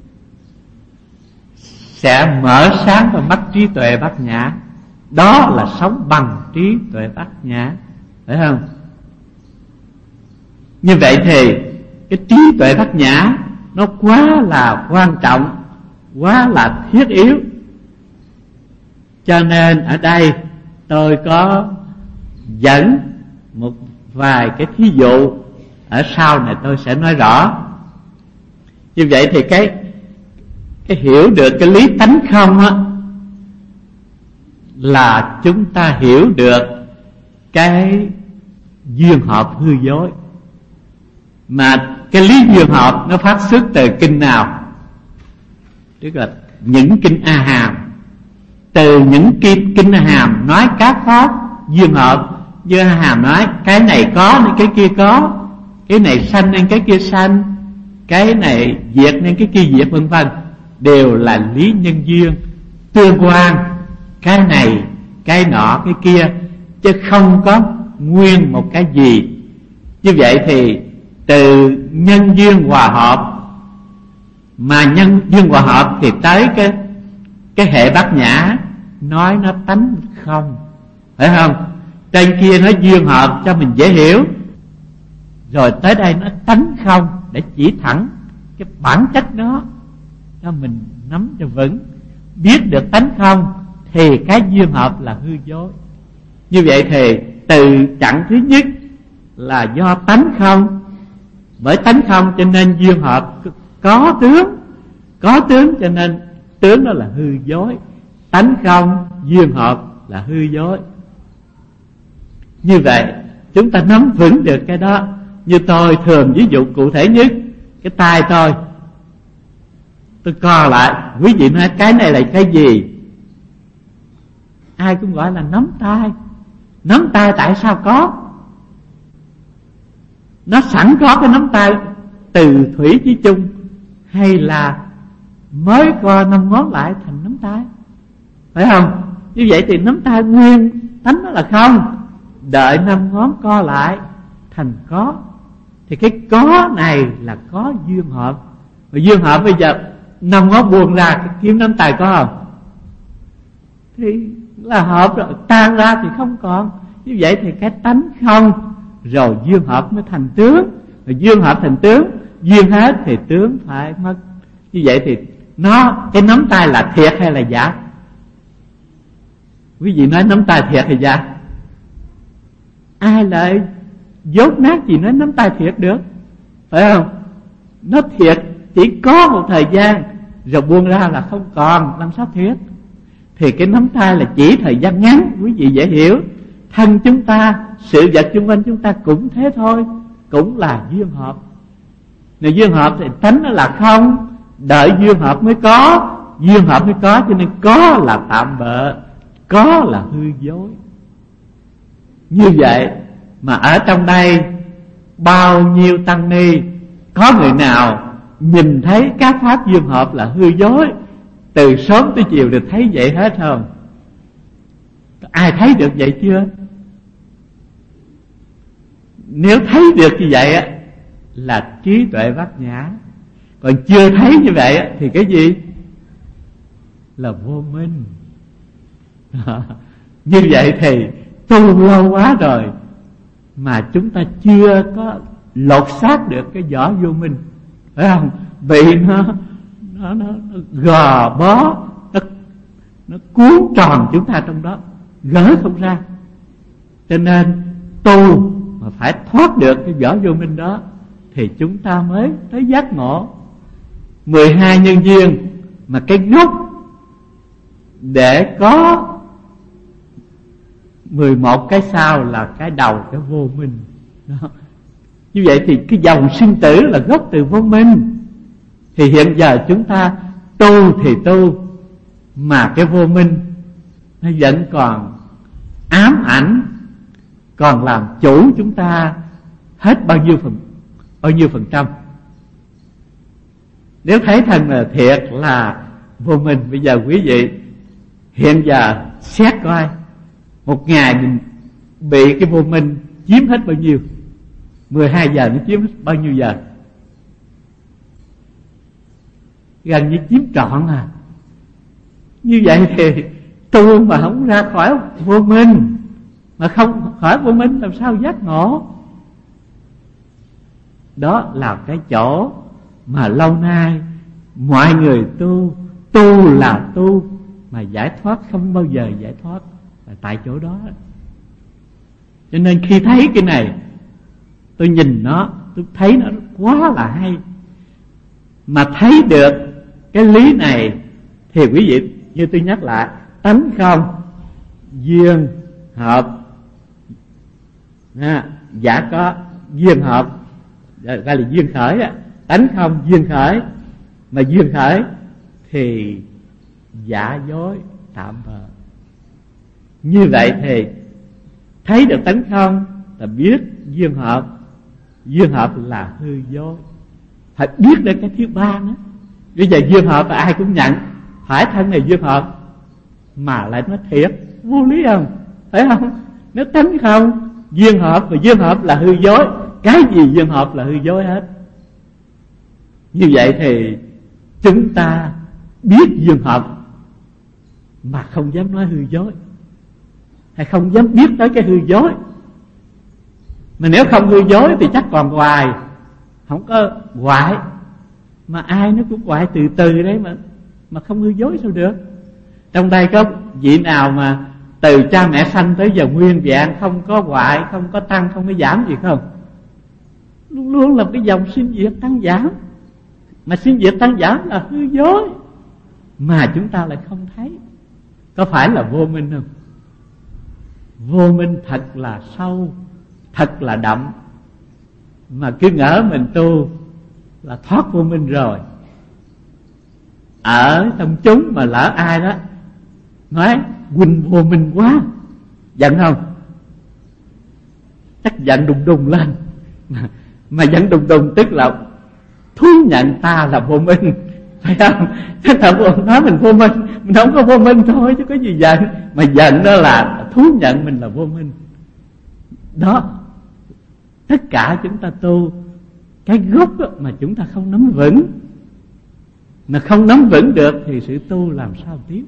Sẽ mở sáng và mắt trí tuệ Bát Nhã. Đó là sống bằng trí tuệ Bát Nhã, phải không? Như vậy thì cái trí tuệ Bát Nhã nó quá là quan trọng, quá là thiết yếu. Cho nên ở đây tôi có dẫn một vài cái thí dụ, ở sau này tôi sẽ nói rõ. Như vậy thì cái hiểu được cái lý tánh không á, là chúng ta hiểu được cái duyên hợp hư dối. Mà cái lý duyên hợp nó phát xuất từ kinh nào? Tức là những kinh A Hàm. Từ những kinh A Hàm nói các pháp duyên hợp. Như A Hàm nói cái này có nên cái kia có, cái này sanh nên cái kia sanh, cái này diệt nên cái kia diệt, vân vân. Đều là lý nhân duyên tương quan, cái này cái nọ cái kia, chứ không có nguyên một cái gì. Như vậy thì từ nhân duyên hòa hợp, mà nhân duyên hòa hợp thì tới cái hệ Bát Nhã nói nó tánh không, phải không? Trên kia nó duyên hợp cho mình dễ hiểu, rồi tới đây nó tánh không để chỉ thẳng cái bản chất đó cho mình nắm cho vững. Biết được tánh không thì cái duyên hợp là hư dối. Như vậy thì từ chặng thứ nhất là do tánh không. Bởi tánh không cho nên duyên hợp có tướng. Có tướng cho nên tướng đó là hư dối. Tánh không, duyên hợp là hư dối. Như vậy chúng ta nắm vững được cái đó. Như tôi thường ví dụ cụ thể nhất, cái tay tôi co lại, quý vị nói cái này là cái gì? Ai cũng gọi là nắm tay. Nắm tay tại sao có? Nó sẵn có cái nắm tay từ thủy chí chung, hay là mới co 5 ngón lại thành nắm tay, phải không? Như vậy thì nắm tay nguyên tánh nó là không, đợi 5 ngón co lại thành có. Thì cái có này là có duyên hợp. Và duyên hợp bây giờ 5 ngón buông ra kiếm nắm tay có không? Thì là hợp rồi, tan ra thì không còn. Như vậy thì cái tánh không, rồi duyên hợp mới thành tướng. Rồi duyên hợp thành tướng, duyên hết thì tướng phải mất. Như vậy thì cái nắm tay là thiệt hay là giả? Quý vị nói nắm tay thiệt hay giả? Ai lại dốt nát gì nói nắm tay thiệt được? phải không? Nó thiệt chỉ có một thời gian rồi buông ra là không còn, làm sao thiệt? Thì cái nắm tay là chỉ thời gian ngắn, quý vị dễ hiểu. Thân chúng ta, sự vật xung quanh chúng ta cũng thế thôi, cũng là duyên hợp. Nếu duyên hợp thì tánh nó là không, đợi duyên hợp mới có, duyên hợp mới có, cho nên có là tạm bợ, có là hư dối. Như vậy mà ở trong đây bao nhiêu tăng ni, có người nào nhìn thấy các pháp duyên hợp là hư dối từ sớm tới chiều đều thấy vậy hết không? Ai thấy được vậy chưa? Nếu thấy được như vậy á là trí tuệ bát nhã. Còn chưa thấy như vậy á thì cái gì? Là vô minh. Như vậy thì tu lâu quá rồi mà chúng ta chưa có lột xác được cái vỏ vô minh, phải không? Bị nó gò bó, nó cuốn tròn chúng ta trong đó, gỡ không ra. Cho nên tu mà phải thoát được cái vỏ vô minh đó thì chúng ta mới tới giác ngộ. 12 nhân duyên mà cái gốc để có 11 cái sau là cái đầu, cái vô minh đó. Như vậy thì cái dòng sinh tử là gốc từ vô minh. Thì hiện giờ chúng ta tu thì tu, mà cái vô minh nó vẫn còn ám ảnh, còn làm chủ chúng ta hết bao nhiêu phần trăm. Nếu thấy thần là thiệt là vô minh, bây giờ quý vị hiện giờ xét coi, một ngày mình bị cái vô minh chiếm hết bao nhiêu? 12 giờ nó chiếm hết bao nhiêu giờ? Gần như chiếm trọn à. Như vậy thì tu mà không ra khỏi vô minh, mà không khỏi vô minh làm sao giác ngộ? Đó là cái chỗ mà lâu nay mọi người tu là tu, mà giải thoát không bao giờ giải thoát, là tại chỗ đó. Cho nên khi thấy cái này, tôi nhìn nó, tôi thấy nó quá là hay. Mà thấy được cái lý này thì quý vị, như tôi nhắc lại, tánh không, duyên hợp, giả có, duyên hợp, gọi là duyên khởi á. Tánh không, duyên khởi, mà duyên khởi thì giả dối tạm bợ. Như vậy thì thấy được tánh không là biết duyên hợp, duyên hợp là hư dối. Phải biết được cái thứ ba nữa. Bây giờ duyên hợp là ai cũng nhận, phải thân này duyên hợp, mà lại nói thiệt, vô lý không? Phải không? Nếu tánh không, duyên hợp, và duyên hợp là hư dối, cái gì duyên hợp là hư dối hết. Như vậy thì chúng ta biết duyên hợp mà không dám nói hư dối, hay không dám biết tới cái hư dối. Mà nếu không hư dối thì chắc còn hoài, không có hoại. Mà ai nó cũng hoại từ từ đấy, mà không hư dối sao được? Trong đây có vị nào mà từ cha mẹ sanh tới giờ nguyên vẹn, không có hoại, không có tăng, không có giảm gì không? Luôn luôn là cái dòng sinh diệt tăng giảm. Mà sinh diệt tăng giảm là hư dối, mà chúng ta lại không thấy. Có phải là vô minh không? Vô minh thật là sâu, thật là đậm. Mà cứ ngỡ mình tu là thoát vô minh rồi. Ở trong chúng mà lỡ ai đó nói huynh vô minh quá, giận không? Chắc giận đùng đùng lên. Mà giận đùng đùng tức là thú nhận ta là vô minh, phải không? Thế là nói mình vô minh, mình không có vô minh thôi chứ có gì giận. Mà giận đó là thú nhận mình là vô minh. Đó, tất cả chúng ta tu cái gốc mà chúng ta không nắm vững. Mà không nắm vững được thì sự tu làm sao tiếp?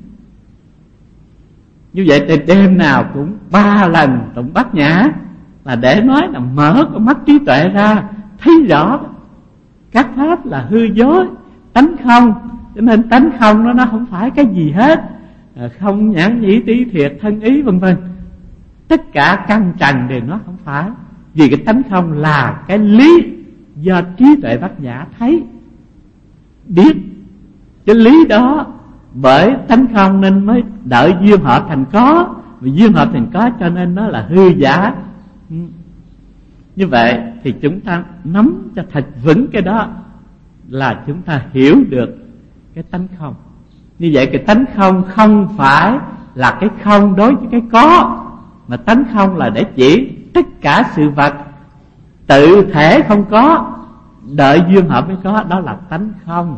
Như vậy thì đêm nào cũng 3 lần tụng bát nhã, là để nói là mở con mắt trí tuệ ra, thấy rõ các pháp là hư dối, tánh không. Cho nên tánh không nó không phải cái gì hết, không nhãn nhĩ tí thiệt thân ý vân vân, tất cả căn trần thì nó không phải. Vì cái tánh không là cái lý do trí tuệ Bát Nhã thấy biết cái lý đó, bởi tánh không nên mới đợi duyên hợp thành có, vì duyên hợp thành có cho nên nó là hư giả. Như vậy thì chúng ta nắm cho thật vững cái đó là chúng ta hiểu được cái tánh không. Như vậy cái tánh không không phải là cái không đối với cái có, mà tánh không là để chỉ tất cả sự vật tự thể không có, đợi duyên hợp mới có, đó là tánh không.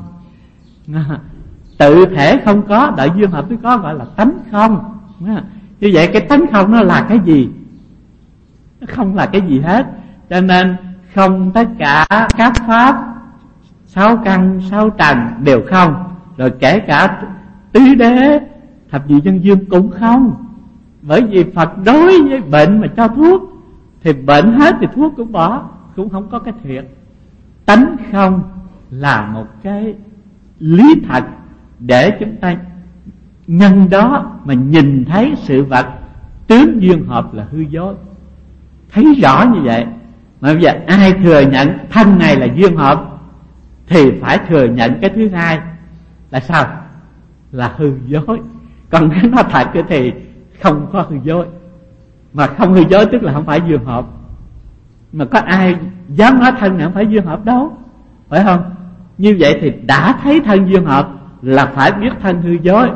Tự thể không có, đợi duyên hợp mới có, gọi là tánh không. Như vậy cái tánh không nó là cái gì? Nó không là cái gì hết. Cho nên không tất cả các pháp, sáu căn sáu trần đều không. Rồi kể cả tứ đế, thập nhị nhân duyên cũng không. Bởi vì Phật đối với bệnh mà cho thuốc, thì bệnh hết thì thuốc cũng bỏ, cũng không có cái thiệt. Tánh không là một cái lý thật để chúng ta nhân đó mà nhìn thấy sự vật tướng duyên hợp là hư dối. Thấy rõ như vậy. Mà bây giờ ai thừa nhận thân này là duyên hợp thì phải thừa nhận cái thứ hai là sao? Là hư dối. Còn cái nó thật thì không có hư dối. Mà không hư dối tức là không phải duyên hợp. Mà có ai dám nói thân này không phải duyên hợp đâu, phải không? Như vậy thì đã thấy thân duyên hợp là phải biết thân hư dối.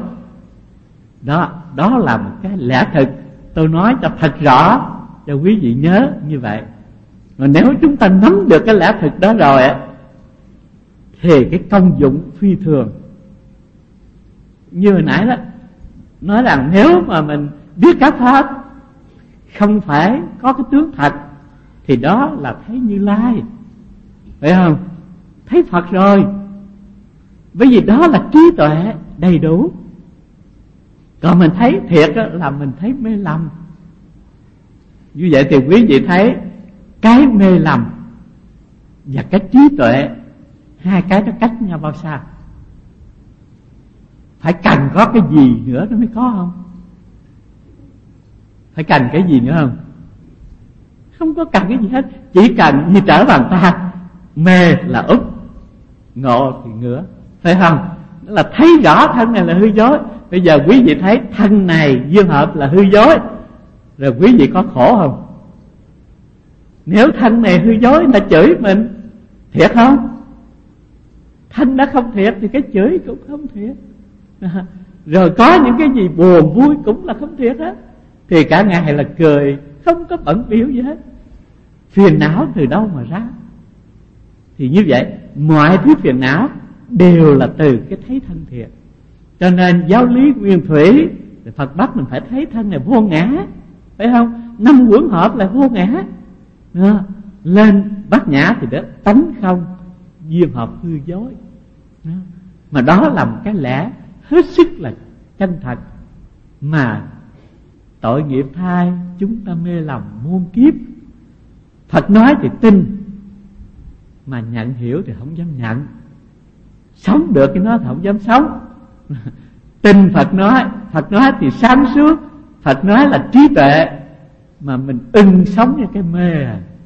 Đó là một cái lẽ thực. Tôi nói cho thật rõ cho quý vị nhớ như vậy. Mà nếu chúng ta nắm được cái lẽ thực đó rồi thì cái công dụng phi thường. Như hồi nãy đó nói rằng nếu mà mình biết các pháp không phải có cái tướng thật thì đó là thấy Như Lai, phải không? Thấy Phật rồi. Bởi vì đó là trí tuệ đầy đủ. Còn mình thấy thiệt là mình thấy mê lầm. Như vậy thì quý vị thấy cái mê lầm và cái trí tuệ, hai cái nó cách nhau bao xa? Phải cần có cái gì nữa nó mới có không? Phải cần cái gì nữa không? Không có cần cái gì hết. Chỉ cần như trở bàn ta, mê là úp, ngộ thì ngửa, phải không? Đó là thấy rõ thân này là hư dối. Bây giờ quý vị thấy thân này duyên hợp là hư dối, rồi quý vị có khổ không? Nếu thân này hư dối, người ta chửi mình, thiệt không? Thân đã không thiệt thì cái chửi cũng không thiệt. Rồi có những cái gì buồn vui cũng là không thiệt hết. Thì cả ngày là cười, không có bận biểu gì hết. Phiền não từ đâu mà ra? Thì như vậy mọi thứ phiền não đều là từ cái thấy thân thiệt. Cho nên giáo lý nguyên thủy Phật bắt mình phải thấy thân này vô ngã, phải không? Năm quẩn hợp là vô ngã. Lên Bát Nhã thì đó tánh không, duyên hợp hư dối. Mà đó là một cái lẽ hết sức là chân thật, mà tội nghiệp thay chúng ta mê lầm muôn kiếp. Phật nói thì tin, mà nhận hiểu thì không dám nhận. Sống được cái nó thì không dám sống. Tin Phật nói thì sáng suốt, Phật nói là trí tuệ, mà mình sống như cái mê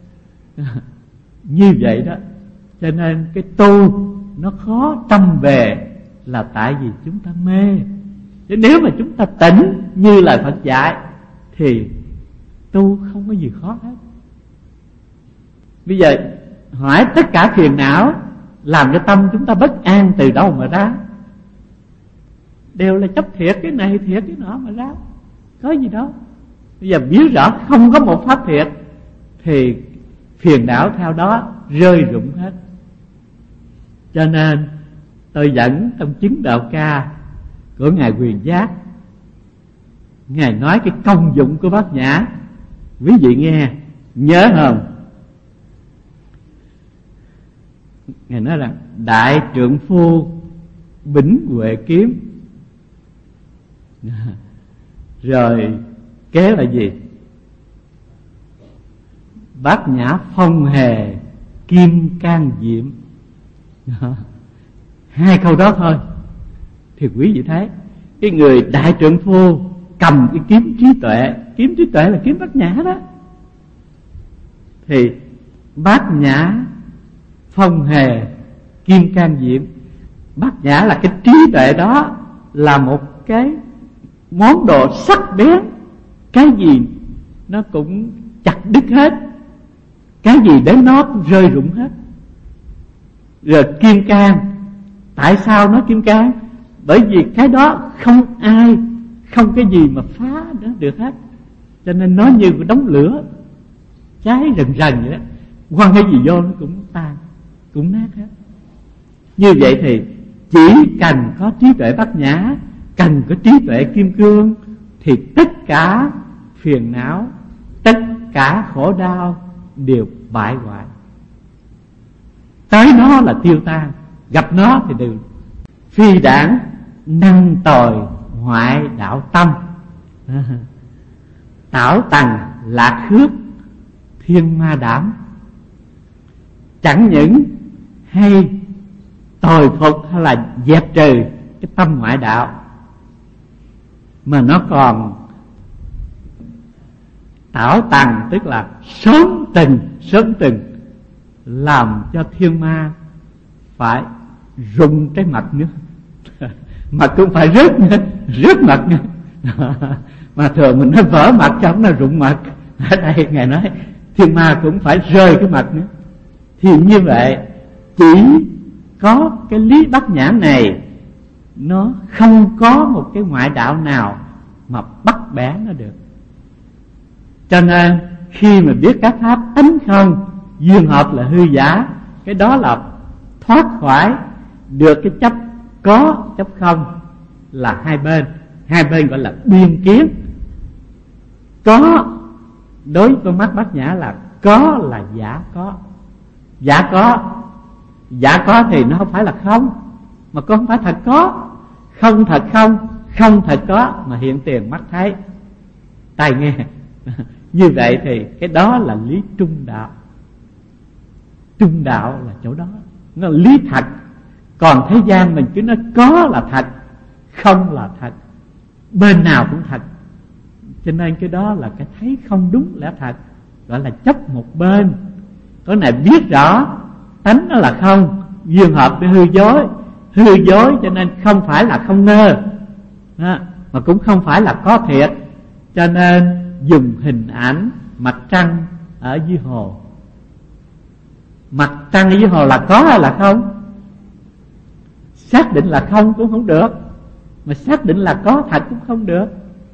như vậy đó. Cho nên cái tu nó khó trăm về là tại vì chúng ta mê. Chứ nếu mà chúng ta tỉnh như lời Phật dạy thì tu không có gì khó hết. Bây giờ hỏi tất cả phiền não làm cho tâm chúng ta bất an từ đâu mà ra? Đều là chấp thiệt cái này thiệt cái nọ mà ra, có gì đâu. Bây giờ biết rõ không có một pháp thiệt thì phiền não theo đó rơi rụng hết. Cho nên tôi dẫn trong chứng đạo ca của Ngài Quyền Giác, Ngài nói cái công dụng của Bát Nhã, quý vị nghe nhớ không? Ngài nói rằng đại trượng phu bỉnh huệ kiếm, rồi kế là gì? Bát Nhã phong hề kim can diệm. Hai câu đó thôi thì quý vị thấy cái người đại trượng phu cầm cái kiếm trí tuệ. Kiếm trí tuệ là kiếm Bát Nhã đó. Thì Bát Nhã phong hề, kim can diệm. Bát nhã là cái trí tuệ đó, là một cái món đồ sắc bén, cái gì nó cũng chặt đứt hết, cái gì đến nó cũng rơi rụng hết. Rồi kim cang, tại sao nó kim cang? Bởi vì cái đó không ai, không cái gì mà phá nó được hết, cho nên nó như một đống lửa cháy rần rần vậy đó, quăng cái gì vô nó cũng tan, cũng nát hết. Như vậy thì chỉ cần có trí tuệ bát nhã, cần có trí tuệ kim cương, thì tất cả phiền não, tất cả khổ đau đều bại hoại. Tới nó là tiêu tan, gặp nó thì đều phi đảng năng tồi hoại đạo tâm. Tảo tằng lạc khước thiên ma đảm. Chẳng những hay tồi phục hay là dẹp trừ cái tâm ngoại đạo, mà nó còn tảo tằng, tức là sớm từng làm cho thiên ma phải rụng cái mặt nữa. Mặt cũng phải rớt mặt nữa. Mà thường mình nói vỡ mặt cho nó rụng mặt, ở đây Ngài nói thiên ma cũng phải rơi cái mặt nữa. Thì như vậy chỉ có cái lý bát nhã này, nó không có một cái ngoại đạo nào mà bắt bẻ nó được. Cho nên khi mà biết các pháp tánh không, duyên hợp là hư giả, cái đó là thoát khỏi được cái chấp có chấp không, là hai bên gọi là biên kiến. Có đối với mắt bát nhã là có là giả có. Giả có thì nó không phải là không, mà không phải thật có. Không thật không, không thật có, mà hiện tiền mắt thấy tai nghe. Như vậy thì cái đó là lý trung đạo. Trung đạo là chỗ đó, nó là lý thật. Còn thế gian mình cứ nói có là thật, không là thật, bên nào cũng thật. Cho nên cái đó là cái thấy không đúng lẽ thật, gọi là chấp một bên. Cái này biết rõ tánh nó là không, duyên hợp với hư dối. Hư dối cho nên không phải là không nơ đó, mà cũng không phải là có thiệt. Cho nên dùng hình ảnh mặt trăng ở dưới hồ. Mặt trăng ở dưới hồ là có hay là không? Xác định là không cũng không được, mà xác định là có thật cũng không được.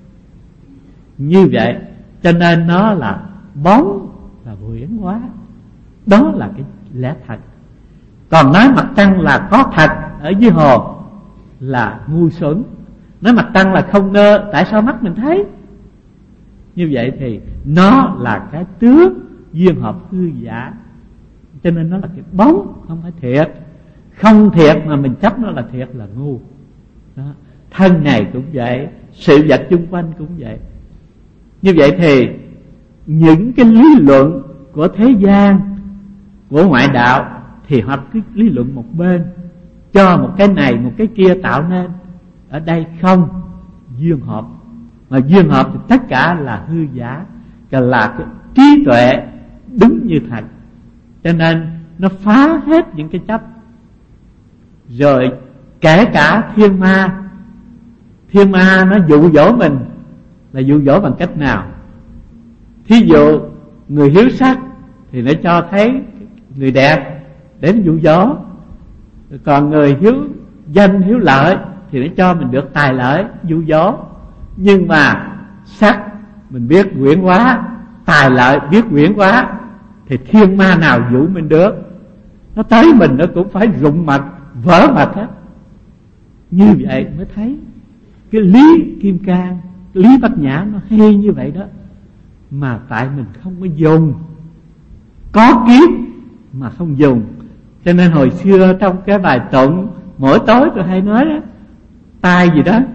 Như vậy cho nên nó là bóng, là huyễn hóa. Đó là cái lẽ thật. Còn nói mặt trăng là có thật ở dưới hồ là ngu xuẩn. Nói mặt trăng là không nơ, tại sao mắt mình thấy? Như vậy thì nó là cái tướng duyên hợp hư giả, cho nên nó là cái bóng, không phải thiệt. Không thiệt mà mình chấp nó là thiệt là ngu đó. Thân này cũng vậy, sự vật chung quanh cũng vậy. Như vậy thì những cái lý luận của thế gian, của ngoại đạo, thì họ cứ lý luận một bên, cho một cái này một cái kia tạo nên. Ở đây không, duyên hợp. Mà duyên hợp thì tất cả là hư giả, là cái trí tuệ đúng như thật. Cho nên nó phá hết những cái chấp. Rồi kể cả thiên ma. Thiên ma nó dụ dỗ mình là dụ dỗ bằng cách nào? Thí dụ người hiếu sắc thì nó cho thấy người đẹp để nó dụ dỗ. Còn người hiếu danh hiếu lợi thì nó cho mình được tài lợi, dụ dỗ. Nhưng mà sắc mình biết quyển hóa, tài lợi biết quyển hóa, thì thiên ma nào dụ mình được? Nó tới mình nó cũng phải rụng mặt, vỡ mặt hết. Như vậy mới thấy cái lý kim cang, lý bát nhã nó hay như vậy đó. Mà tại mình không có dùng, có kiếm mà không dùng. Cho nên hồi xưa trong cái bài tụng mỗi tối tôi hay nói đó, tai gì đó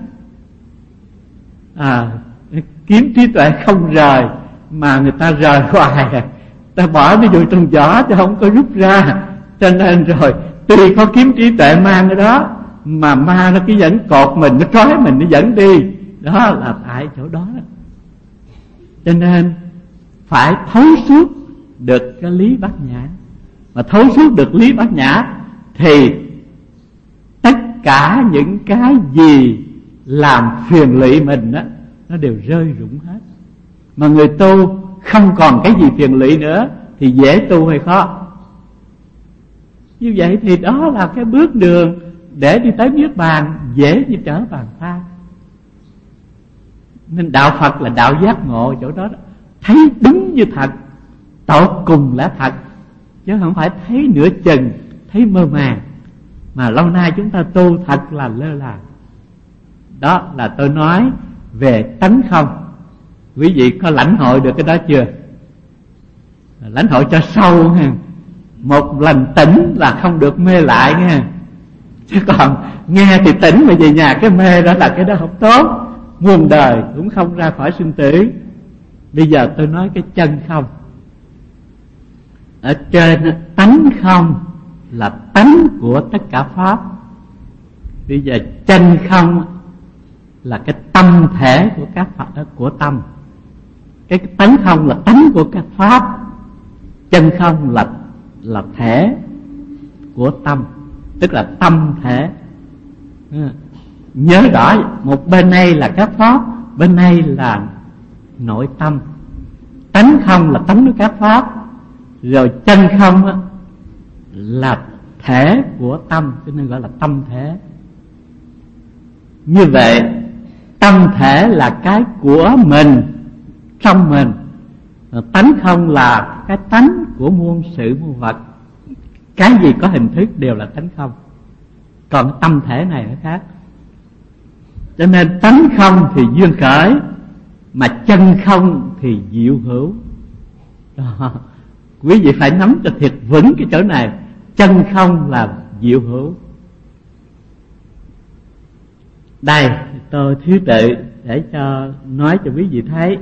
kiếm trí tuệ không rời, mà người ta rời hoài, ta bỏ nó vô trong giỏ chứ không có rút ra. Cho nên rồi tuy có kiếm trí tuệ mang cái đó, mà ma nó cứ dẫn cột mình, nó trói mình, nó dẫn đi. Đó là tại chỗ đó. Cho nên phải thấu suốt được cái lý bát nhã. mà thấu suốt được lý bát nhã, thì tất cả những cái gì làm phiền lụy mình á, nó đều rơi rụng hết. Mà người tu không còn cái gì phiền lụy nữa thì dễ tu hay khó? Như vậy thì đó là cái bước đường để đi tới niết bàn, dễ như trở bàn tay. Nên đạo Phật là đạo giác ngộ chỗ đó, thấy đúng như thật, tột cùng là thật, chứ không phải thấy nửa chừng, thấy mơ màng. Mà lâu nay chúng ta tu thật là lơ là. Đó là tôi nói về tánh không. Quý vị có lãnh hội được cái đó chưa? Lãnh hội cho sâu ha. Một lần tỉnh là không được mê lại nha. Chứ còn nghe thì tỉnh mà về nhà cái mê đó là cái đó không tốt. Muôn đời cũng không ra khỏi sinh tử. Bây giờ tôi nói cái chân không. Ở trên tánh không là tánh của tất cả pháp. Bây giờ chân không là cái tâm thể của các Phật, của tâm. Cái tánh không là tánh của các pháp. Chân không là thể của tâm, tức là tâm thể. Nhớ rõ, một bên này là các pháp, bên này là nội tâm. Tánh không là tánh của các pháp, rồi chân không là thể của tâm, cho nên gọi là tâm thể. Như vậy tâm thể là cái của mình, trong mình. Tánh không là cái tánh của muôn sự muôn vật. Cái gì có hình thức đều là tánh không. Còn tâm thể này nó khác. Cho nên tánh không thì duyên khởi, mà chân không thì diệu hữu. Đó. Quý vị phải nắm cho thiệt vững cái chỗ này. Chân không là diệu hữu. Đây tôi thứ tự để cho nói cho quý vị thấy.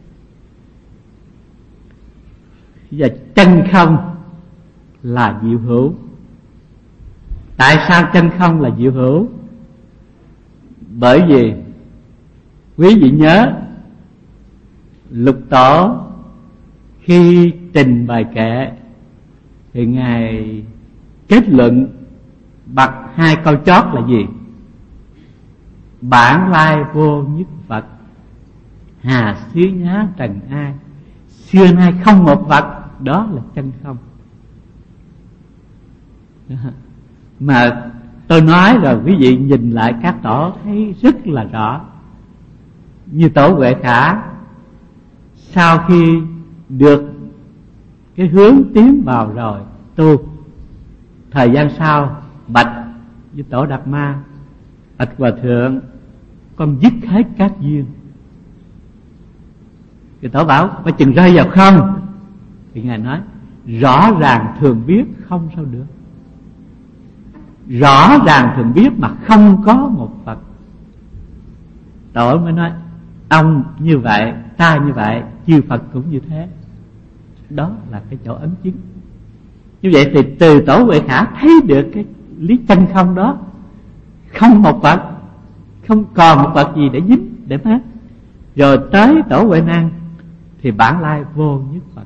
Giờ chân không là diệu hữu. Tại sao chân không là diệu hữu? Bởi vì quý vị nhớ Lục Tổ khi trình bài kệ thì Ngài kết luận bằng hai câu chót là gì? Bản lai vô nhất Phật, hà xứ nhá trần ai. Xưa nay không một vật, đó là chân không. Mà tôi nói rồi, quý vị nhìn lại các tổ thấy rất là rõ. Như tổ Huệ Khả, sau khi được cái hướng tiến vào rồi tu, thời gian sau bạch với tổ Đạt Ma: bạch Hòa Thượng, con dứt hết các duyên. Thì tổ bảo: có chừng rơi vào không? Thì Ngài nói: rõ ràng thường biết, không sao được. Rõ ràng thường biết mà không có một Phật. Tổ mới nói: ông như vậy, ta như vậy, chư Phật cũng như thế. Đó là cái chỗ ấn chứng. Như vậy thì từ tổ Huệ Khả thấy được cái lý chân không đó. Không một Phật, không còn một vật gì để dính, để mát. Rồi tới tổ Huệ Năng thì bản lai vô nhất Phật,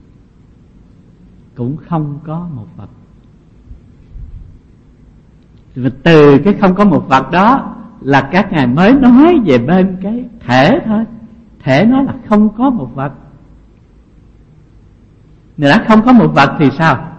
cũng không có một Phật. Và từ cái không có một Phật đó là các ngài mới nói về bên cái thể thôi. Thể nó là không có một vật. Nếu đã không có một vật thì sao?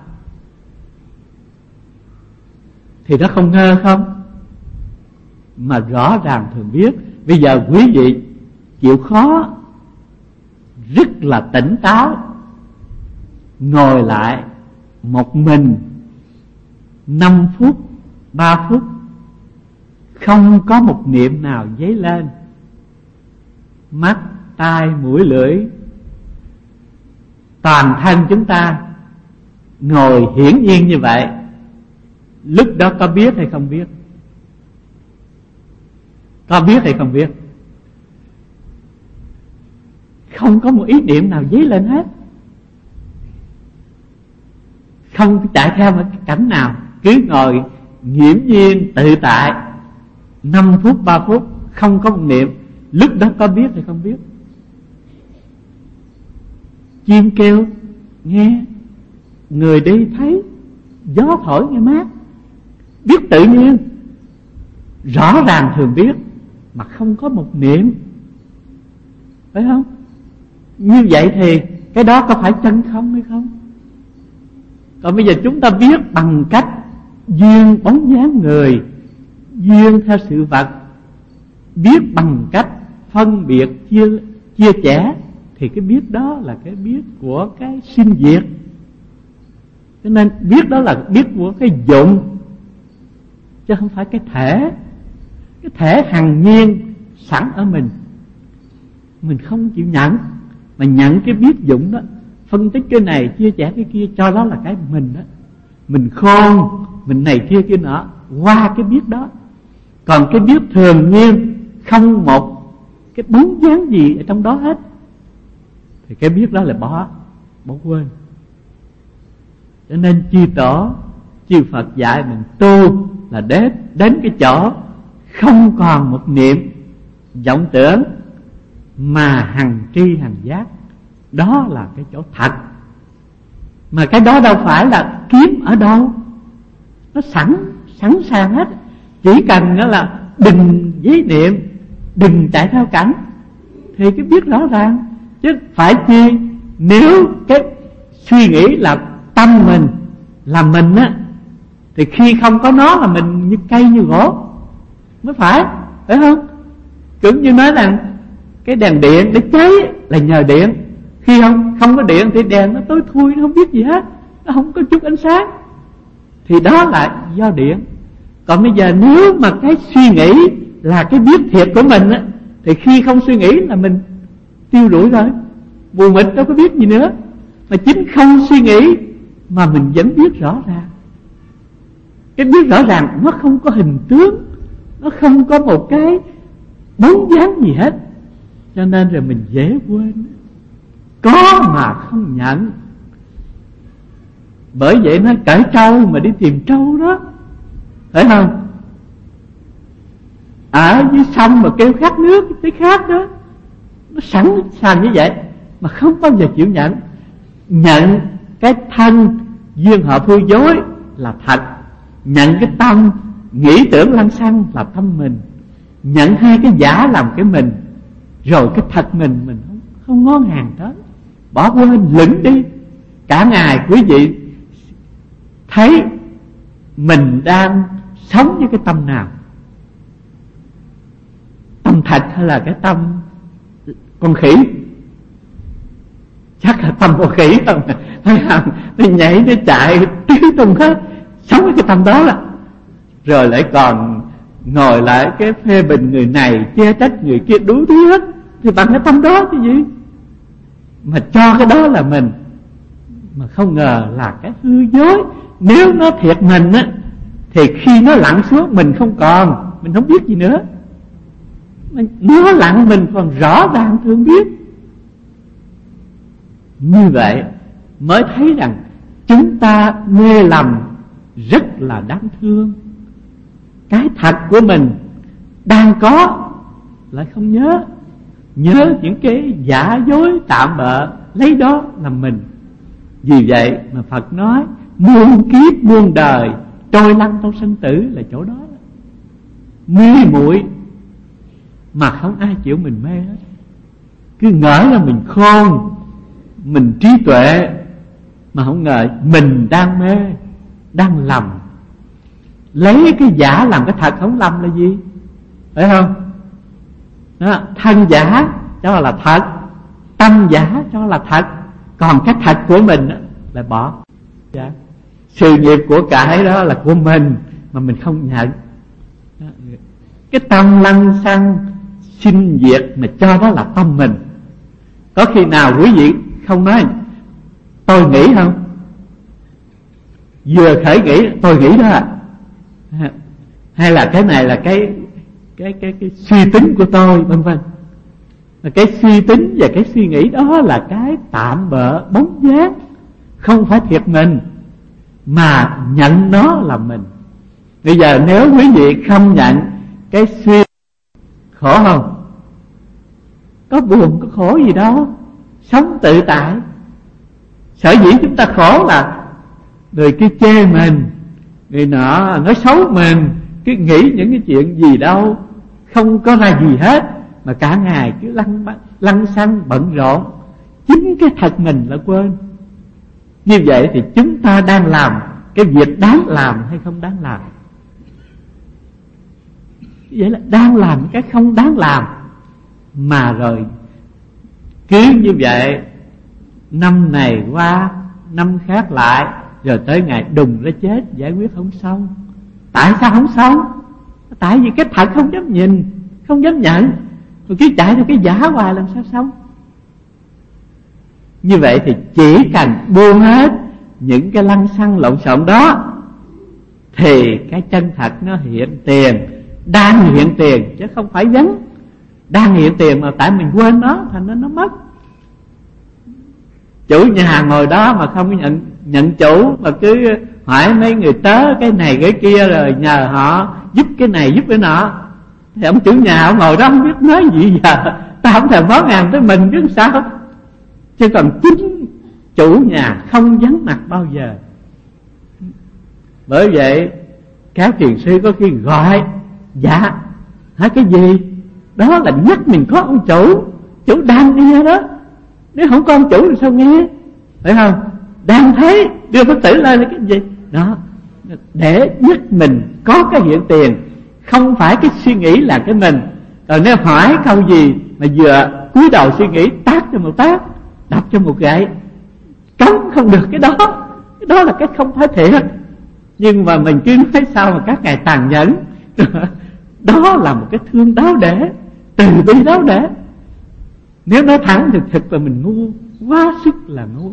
Thì nó không ngơ không? Mà rõ ràng thường biết. Bây giờ quý vị chịu khó, rất là tỉnh táo, ngồi lại một mình 5 phút, 3 phút, không có một niệm nào dấy lên. Mắt, tai, mũi, lưỡi, toàn thân chúng ta ngồi hiển nhiên như vậy. Lúc đó có biết hay không biết? Có biết hay không biết? Không có một ý niệm nào dấy lên hết. Không chạy theo một cái cảnh nào, cứ ngồi nghiễm nhiên tự tại 5 phút, 3 phút, không có một niệm. Lúc đó có biết hay không biết? Chim kêu nghe, người đi thấy gió thổi nghe mát, biết tự nhiên, rõ ràng thường biết, mà không có một niệm, phải không? Như vậy thì cái đó có phải chân không hay không? Còn bây giờ chúng ta biết bằng cách duyên bóng dáng người, duyên theo sự vật, biết bằng cách phân biệt chia sẻ, thì cái biết đó là cái biết của cái sinh diệt. Cho nên biết đó là biết của cái dụng, chứ không phải cái thể. Cái thể hằng nhiên sẵn ở mình không chịu nhận, mà nhận cái biết dụng đó, phân tích cái này chia sẻ cái kia, cho đó là cái mình đó. Mình khôn, mình này kia kia nọ, qua cái biết đó. Còn cái biết thường nhiên, không một cái bóng dáng gì ở trong đó hết, thì cái biết đó là bỏ quên. Cho nên chư tổ, chư Phật dạy mình tu là đến cái chỗ không còn một niệm vọng tưởng, mà hằng tri hằng giác. Đó là cái chỗ thật. Mà cái đó đâu phải là kiếm ở đâu, nó sẵn sàng hết. Chỉ cần đó là đừng giấy niệm, đừng chạy theo cảnh, thì cái biết rõ ràng. Chứ phải chi nếu cái suy nghĩ là tâm mình, là mình á, thì khi không có nó là mình như cây như gỗ, mới phải không? Cũng như nói rằng cái đèn điện để cháy là nhờ điện. Khi không có điện thì đèn nó tối thui, nó không biết gì hết, nó không có chút ánh sáng, thì đó là do điện. Còn bây giờ nếu mà cái suy nghĩ là cái biết thiệt của mình á, thì khi không suy nghĩ là mình tiêu rủi rồi, mù mịt đâu có biết gì nữa. Mà chính không suy nghĩ mà mình vẫn biết rõ ràng. Cái biết rõ ràng nó không có hình tướng, nó không có một cái bóng dáng gì hết, cho nên rồi mình dễ quên. Có mà không nhận. Bởi vậy nó cởi trâu mà đi tìm trâu đó, phải không? Ở dưới sông mà kêu khát nước tới khát đó, nó sẵn sàng như vậy mà không bao giờ chịu nhận. Nhận cái thân duyên hợp hư dối là thật, nhận cái tâm nghĩ tưởng lăng xăng là tâm mình, nhận hai cái giả làm cái mình, rồi cái thật mình không ngó ngàng tới, bỏ quên lửng đi. Cả ngày quý vị thấy mình đang sống với cái tâm nào? Tâm thật hay là cái tâm con khỉ? Chắc là tâm con khỉ không? Nó nhảy, nó chạy tứ tung hết, sống với cái tâm đó là. Rồi lại còn ngồi lại cái phê bình người này, chê trách người kia đủ thứ hết. Thì bằng cái tâm đó chứ gì? Mà cho cái đó là mình, mà không ngờ là cái hư dối. Nếu nó thiệt mình á, thì khi nó lặn xuống mình không còn, mình không biết gì nữa. Nó lặn mình còn rõ ràng thường biết. Như vậy mới thấy rằng chúng ta mê lầm rất là đáng thương. Cái thật của mình đang có lại không nhớ, nhớ những cái giả dối tạm bợ, lấy đó làm mình. Vì vậy mà Phật nói muôn kiếp muôn đời trôi lăn trong sinh tử là chỗ đó. Mê muội mà không ai chịu mình mê hết. Cứ ngỡ là mình khôn, mình trí tuệ, mà không ngờ mình đang mê, đang lầm. Lấy cái giả làm cái thật không lầm là gì? Phải không? Đó, thân giả cho là thật, tâm giả cho là thật, còn cái thật của mình là bỏ. Sự nghiệp của cải đó là của mình mà mình không nhận. Cái tâm lăng xăng sinh diệt mà cho đó là tâm mình. Có khi nào quý vị không nói tôi nghĩ không? Vừa khởi nghĩ tôi nghĩ đó à? Hay là cái này là cái suy tính của tôi, vân vân. Cái suy tính và cái suy nghĩ đó là cái tạm bợ bóng dáng, không phải thiệt mình, mà nhận nó là mình. Bây giờ nếu quý vị không nhận cái suy, khổ không? Có buồn có khổ gì đâu, sống tự tại. Sở dĩ chúng ta khổ là Người cứ chê mình, người nọ nói xấu mình, cứ nghĩ những cái chuyện gì đâu, không có ra gì hết, mà cả ngày cứ lăng xăng bận rộn, chính cái thật mình là quên. Như vậy thì chúng ta đang làm cái việc đáng làm hay không đáng làm? Vậy là đang làm cái không đáng làm. Mà rồi cứ như vậy, năm này qua năm khác lại, rồi tới ngày đùng ra chết, giải quyết không xong. Tại sao không xong? Tại vì cái thật không dám nhìn, không dám nhận, rồi cứ chạy theo cái giả hoài, làm sao xong? Như vậy thì chỉ cần buông hết những cái lăng xăng lộn xộn đó, thì cái chân thật nó hiện tiền, đang hiện tiền chứ không phải vấn. Đang hiện tiền mà tại mình quên nó, thành nên nó mất. Chủ nhà ngồi đó mà không nhận chủ, mà cứ hỏi mấy người tớ cái này cái kia, rồi nhờ họ giúp cái này giúp cái nọ, thì ông chủ nhà ông ngồi đó không biết nói gì giờ. Ta không thèm món ăn tới mình chứ sao. Chứ còn chính chủ nhà không vắng mặt bao giờ. Bởi vậy các thiền sư có khi gọi dạ hả cái gì đó là nhắc mình có ông chủ đang nghe đó. Nếu không có ông chủ thì sao nghe, phải không? Đang thấy đưa Phật tử lên là cái gì đó, để nhắc mình có cái hiện tiền, không phải cái suy nghĩ là cái mình. Còn nếu hỏi câu gì mà vừa cúi đầu suy nghĩ, tát cho một tát, đập cho một gậy, cấm không được cái đó là cái không phải thiện. Nhưng mà mình cứ nói sao mà các ngài tàn nhẫn. Đó là một cái thương đáo để, từ bi đáo để. Nếu nói thẳng thì thực là mình ngu, quá sức là ngu.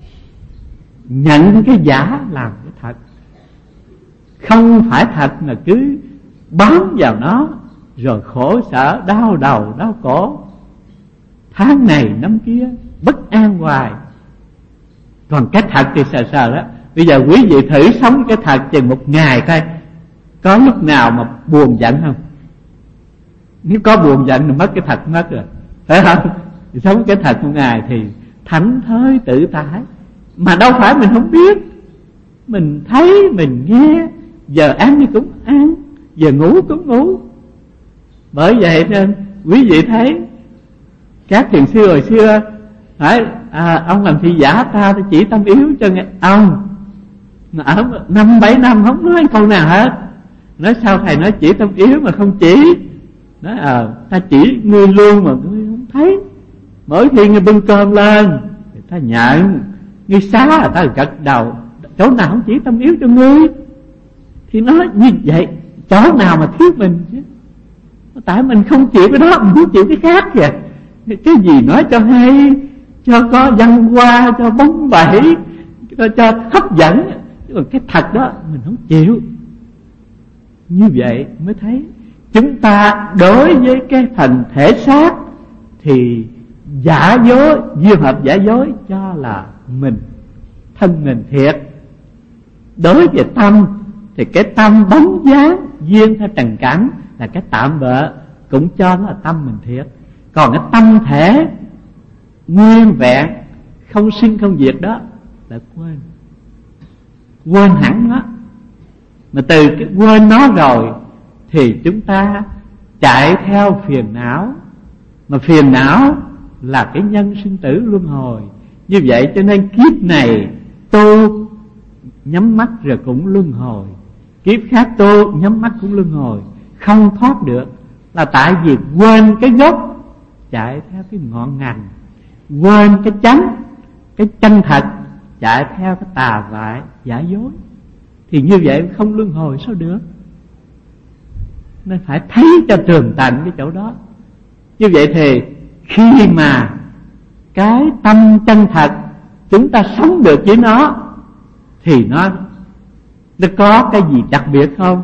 Nhận cái giả làm cái thật, không phải thật mà cứ bám vào nó, rồi khổ sở, đau đầu, đau cổ, tháng này năm kia, bất an hoài. Còn cái thật thì sờ đó. Bây giờ quý vị thử sống cái thật chừng một ngày coi, có lúc nào mà buồn giận không? Nếu có buồn giận thì mất cái thật mất rồi, phải không? Sống cái thật một ngày thì thảnh thơi tự tại. Mà đâu phải mình không biết, mình thấy, mình nghe, giờ ăn thì cũng ăn, giờ ngủ cũng ngủ. Bởi vậy nên quý vị thấy các thiền sư hồi xưa hỏi ông làm thị giả ta chỉ tâm yếu cho ông. Ở 5-7 năm không nói câu nào hết. Nói sao thầy nói chỉ tâm yếu mà không chỉ. Nói ta chỉ ngươi luôn mà ngươi không thấy. Mỗi khi ngươi bưng cơm lên thì ta nhận, ngươi xá là ta gật đầu. Chỗ nào không chỉ tâm yếu cho ngươi thì nói như vậy, chỗ nào mà thiếu mình chứ. Tại mình không chịu cái đó, mình muốn chịu cái khác kìa. Cái gì nói cho hay, cho có văn hoa, cho bóng bẩy, cho hấp dẫn, chứ còn cái thật đó mình không chịu. Như vậy mới thấy chúng ta đối với cái phần thể xác thì giả dối, duyên hợp giả dối cho là mình, thân mình thiệt. Đối với tâm thì cái tâm bóng dáng duyên theo trần cảnh là cái tạm bợ, cũng cho nó là tâm mình thiệt. Còn cái tâm thể nguyên vẹn, không sinh không diệt đó là quên hẳn nó. Mà từ cái quên nó rồi thì chúng ta chạy theo phiền não. Mà phiền não là cái nhân sinh tử luân hồi. Như vậy cho nên kiếp này tu nhắm mắt rồi cũng luân hồi, kiếp khác tu nhắm mắt cũng luân hồi, không thoát được. Là tại vì quên cái gốc, chạy theo cái ngọn ngành, quên cái chánh, cái chân thật, chạy theo cái tà vại giả dối. Thì như vậy không luân hồi sao được. Nên phải thấy cho tường tận cái chỗ đó. Như vậy thì khi mà cái tâm chân thật chúng ta sống được với nó thì nó có cái gì đặc biệt không?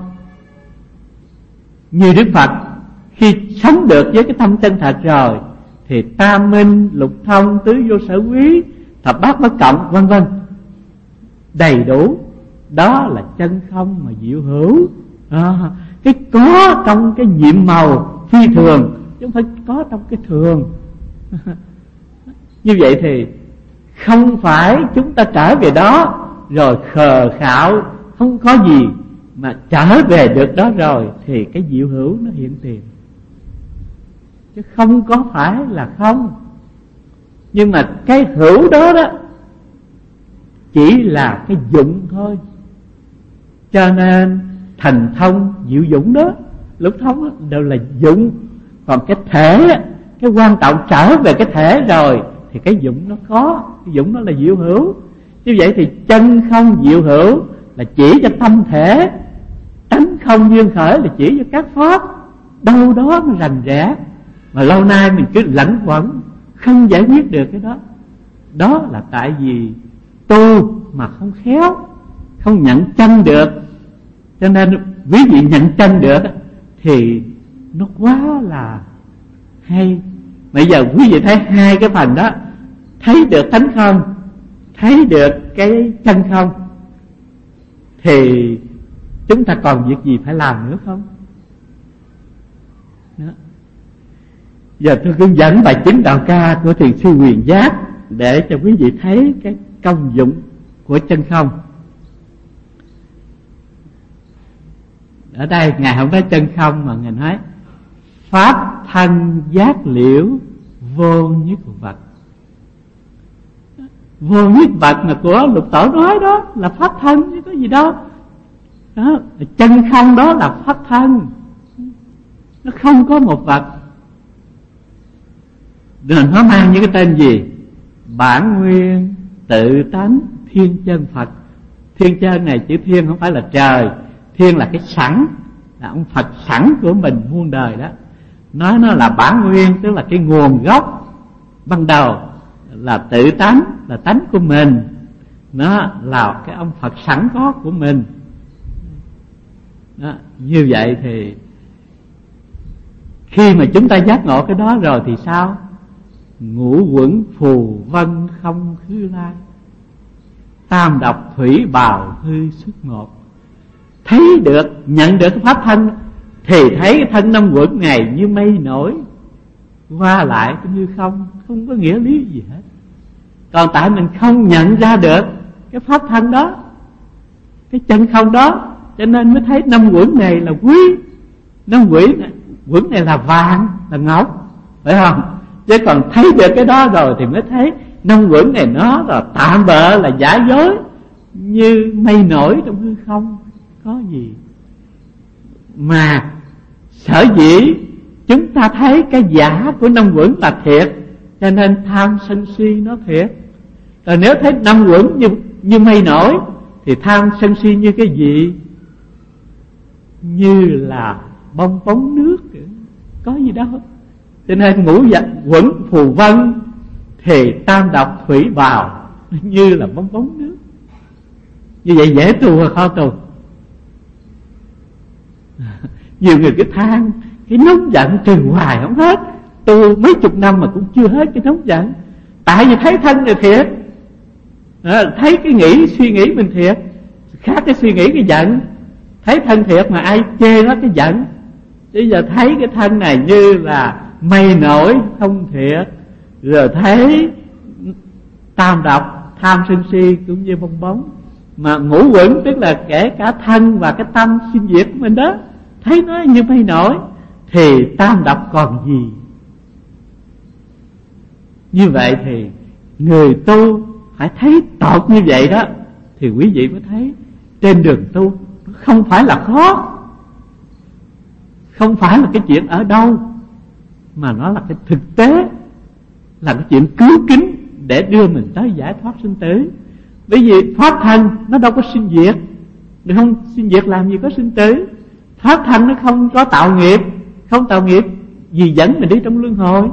Như Đức Phật khi sống được với cái tâm chân thật rồi thì tam minh, lục thông, tứ vô sở quý, thập bát bất cộng, vân vân, đầy đủ. Đó là chân không mà diệu hữu. Cái có trong cái nhiệm màu phi thường, chứ không phải có trong cái thường. Như vậy thì không phải chúng ta trở về đó rồi khờ khạo, không có gì mà trở về được đó rồi, thì cái diệu hữu nó hiện tiền. Chứ không có phải là không. Nhưng mà cái hữu đó đó chỉ là cái dụng thôi. Cho nên thành thông diệu dũng đó, lúc thông đó đều là dụng. Còn cái thể, cái quan trọng trở về cái thể rồi thì cái dụng nó có, cái dụng nó là diệu hữu. Như vậy thì chân không diệu hữu là chỉ cho tâm thể, tánh không duyên khởi là chỉ cho các pháp. Đâu đó nó rành rẽ mà lâu nay mình cứ lẩn quẩn, không giải quyết được cái đó. Đó là tại vì tu mà không khéo, không nhận chân được. Cho nên quý vị nhận chân được thì nó quá là hay. Bây giờ quý vị thấy hai cái phần đó, thấy được tánh không, thấy được cái chân không, thì chúng ta còn việc gì phải làm nữa không? Đó. Giờ tôi hướng dẫn bài chính đạo ca của thiền sư Huyền Giác để cho quý vị thấy cái công dụng của chân không. Ở đây Ngài không nói chân không mà Ngài nói pháp thân giác liễu vô nhất vật. Vô nhất vật mà của Lục Tổ nói đó là pháp thân chứ có gì đâu. Đó, chân không đó là pháp thân, nó không có một vật. Rồi nó mang những cái tên gì? Bản nguyên, tự tánh, thiên chân Phật. Thiên chân này chữ thiên không phải là trời, thiên là cái sẵn, là ông Phật sẵn của mình muôn đời đó. Nói nó là bản nguyên, tức là cái nguồn gốc ban đầu, là tự tánh, là tánh của mình. Nó là cái ông Phật sẵn có của mình đó. Như vậy thì khi mà chúng ta giác ngộ cái đó rồi thì sao? Ngũ quẩn phù vân không khứ lai, tam độc thủy bào hư xuất một. Thấy được, nhận được cái pháp thân thì thấy cái thân năm quẩn này như mây nổi qua lại cũng như không, không có nghĩa lý gì hết. Còn tại mình không nhận ra được cái pháp thân đó, cái chân không đó, cho nên mới thấy năm quẩn này là quý, năm quẩn này là vàng, là ngọc, phải không? Chứ còn thấy được cái đó rồi thì mới thấy năm quẩn này nó là tạm bợ, là giả dối, như mây nổi trong hư không, có gì. Mà sở dĩ chúng ta thấy cái giả của năm quẩn là thiệt, cho nên tham sân si nó thiệt. Rồi nếu thấy năm quẩn như mây nổi thì tham sân si như cái gì? Như là bong bóng nước, có gì đâu. Cho nên ngũ quẩn phù vân thì tam độc thủy bào như là bong bóng nước. Như vậy dễ tu hay khó tu? Nhiều người cứ than cái nóng giận trừ hoài không hết, tu mấy chục năm mà cũng chưa hết cái nóng giận. Tại vì thấy thân là thiệt, thấy cái nghĩ suy nghĩ mình thiệt, khác cái suy nghĩ cái giận. Thấy thân thiệt mà ai chê nó cái giận. Bây giờ thấy cái thân này như là mây nổi không thiệt, rồi thấy tam độc tham sân si cũng như bong bóng. Mà ngũ quẩn tức là kể cả thân và cái tâm sinh diệt của mình đó, thấy nó như mây nổi thì tam độc còn gì. Như vậy thì người tu phải thấy tột như vậy đó, thì quý vị mới thấy trên đường tu không phải là khó, không phải là cái chuyện ở đâu, mà nó là cái thực tế, là cái chuyện cứu kính để đưa mình tới giải thoát sinh tử. Bởi vì pháp thân nó đâu có sinh diệt, nếu không sinh diệt làm gì có sinh tử. Pháp thân nó không có tạo nghiệp, không tạo nghiệp gì dẫn mình đi trong luân hồi.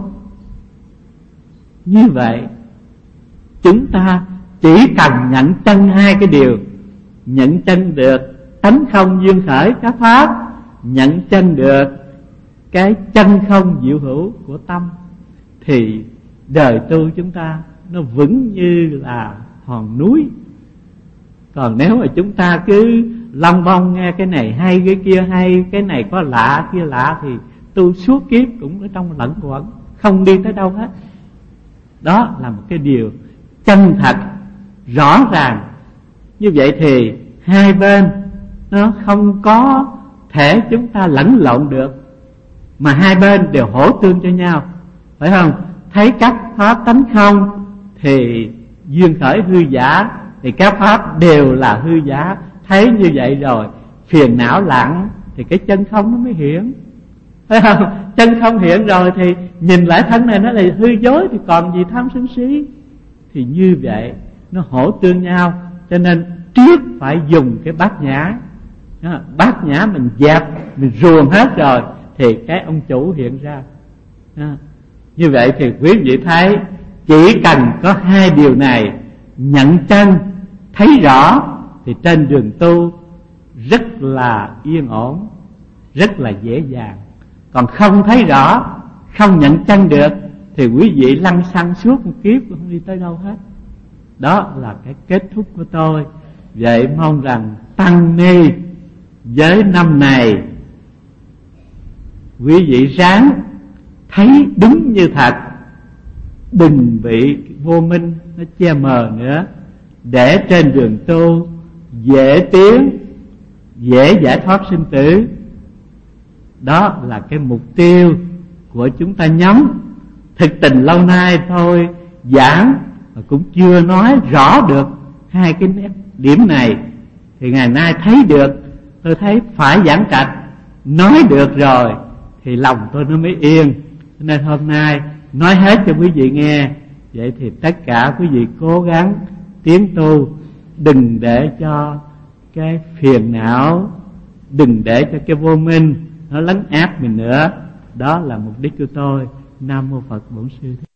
Như vậy chúng ta chỉ cần nhận chân hai cái điều: nhận chân được tánh không duyên khởi các pháp, nhận chân được cái chân không diệu hữu của tâm, thì đời tu chúng ta nó vững như là hòn núi. Còn nếu mà chúng ta cứ lông bông nghe cái này hay, cái kia hay, cái này có lạ, kia lạ, thì tu suốt kiếp cũng ở trong lẫn quẩn, không đi tới đâu hết. Đó là một cái điều chân thật, rõ ràng, Như vậy thì hai bên nó không có thể chúng ta lẫn lộn được, mà hai bên đều hỗ tương cho nhau, phải không? Thấy các pháp tánh không thì duyên khởi hư giả, thì các pháp đều là hư giả. Thấy như vậy rồi phiền não lặng thì cái chân không nó mới hiện, phải không? Chân không hiện rồi thì nhìn lại thân này nó là hư dối, thì còn gì tham sân si. Thì như vậy nó hỗ tương nhau. Cho nên trước phải dùng cái bát nhã. Bát nhã mình dẹp, mình ruồng hết rồi thì cái ông chủ hiện ra. Như vậy thì quý vị thấy chỉ cần có hai điều này, nhận chân, thấy rõ, thì trên đường tu rất là yên ổn, rất là dễ dàng. Còn không thấy rõ, không nhận chân được thì quý vị lăn xăng suốt một kiếp không đi tới đâu hết. Đó là cái kết thúc của tôi. Vậy mong rằng tăng ni với năm này quý vị ráng thấy đúng như thật, đừng bị vô minh nó che mờ nữa, để trên đường tu dễ tiến, dễ giải thoát sinh tử. Đó là cái mục tiêu của chúng ta nhắm. Thực tình lâu nay thôi giảng mà cũng chưa nói rõ được hai cái điểm này, thì ngày nay thấy được, tôi thấy phải giảng trạch, nói được rồi thì lòng tôi nó mới yên. Nên hôm nay nói hết cho quý vị nghe. Vậy thì tất cả quý vị cố gắng tiến tu, đừng để cho cái phiền não, đừng để cho cái vô minh nó lấn áp mình nữa. Đó là mục đích của tôi. Nam mô Phật Bổn Sư.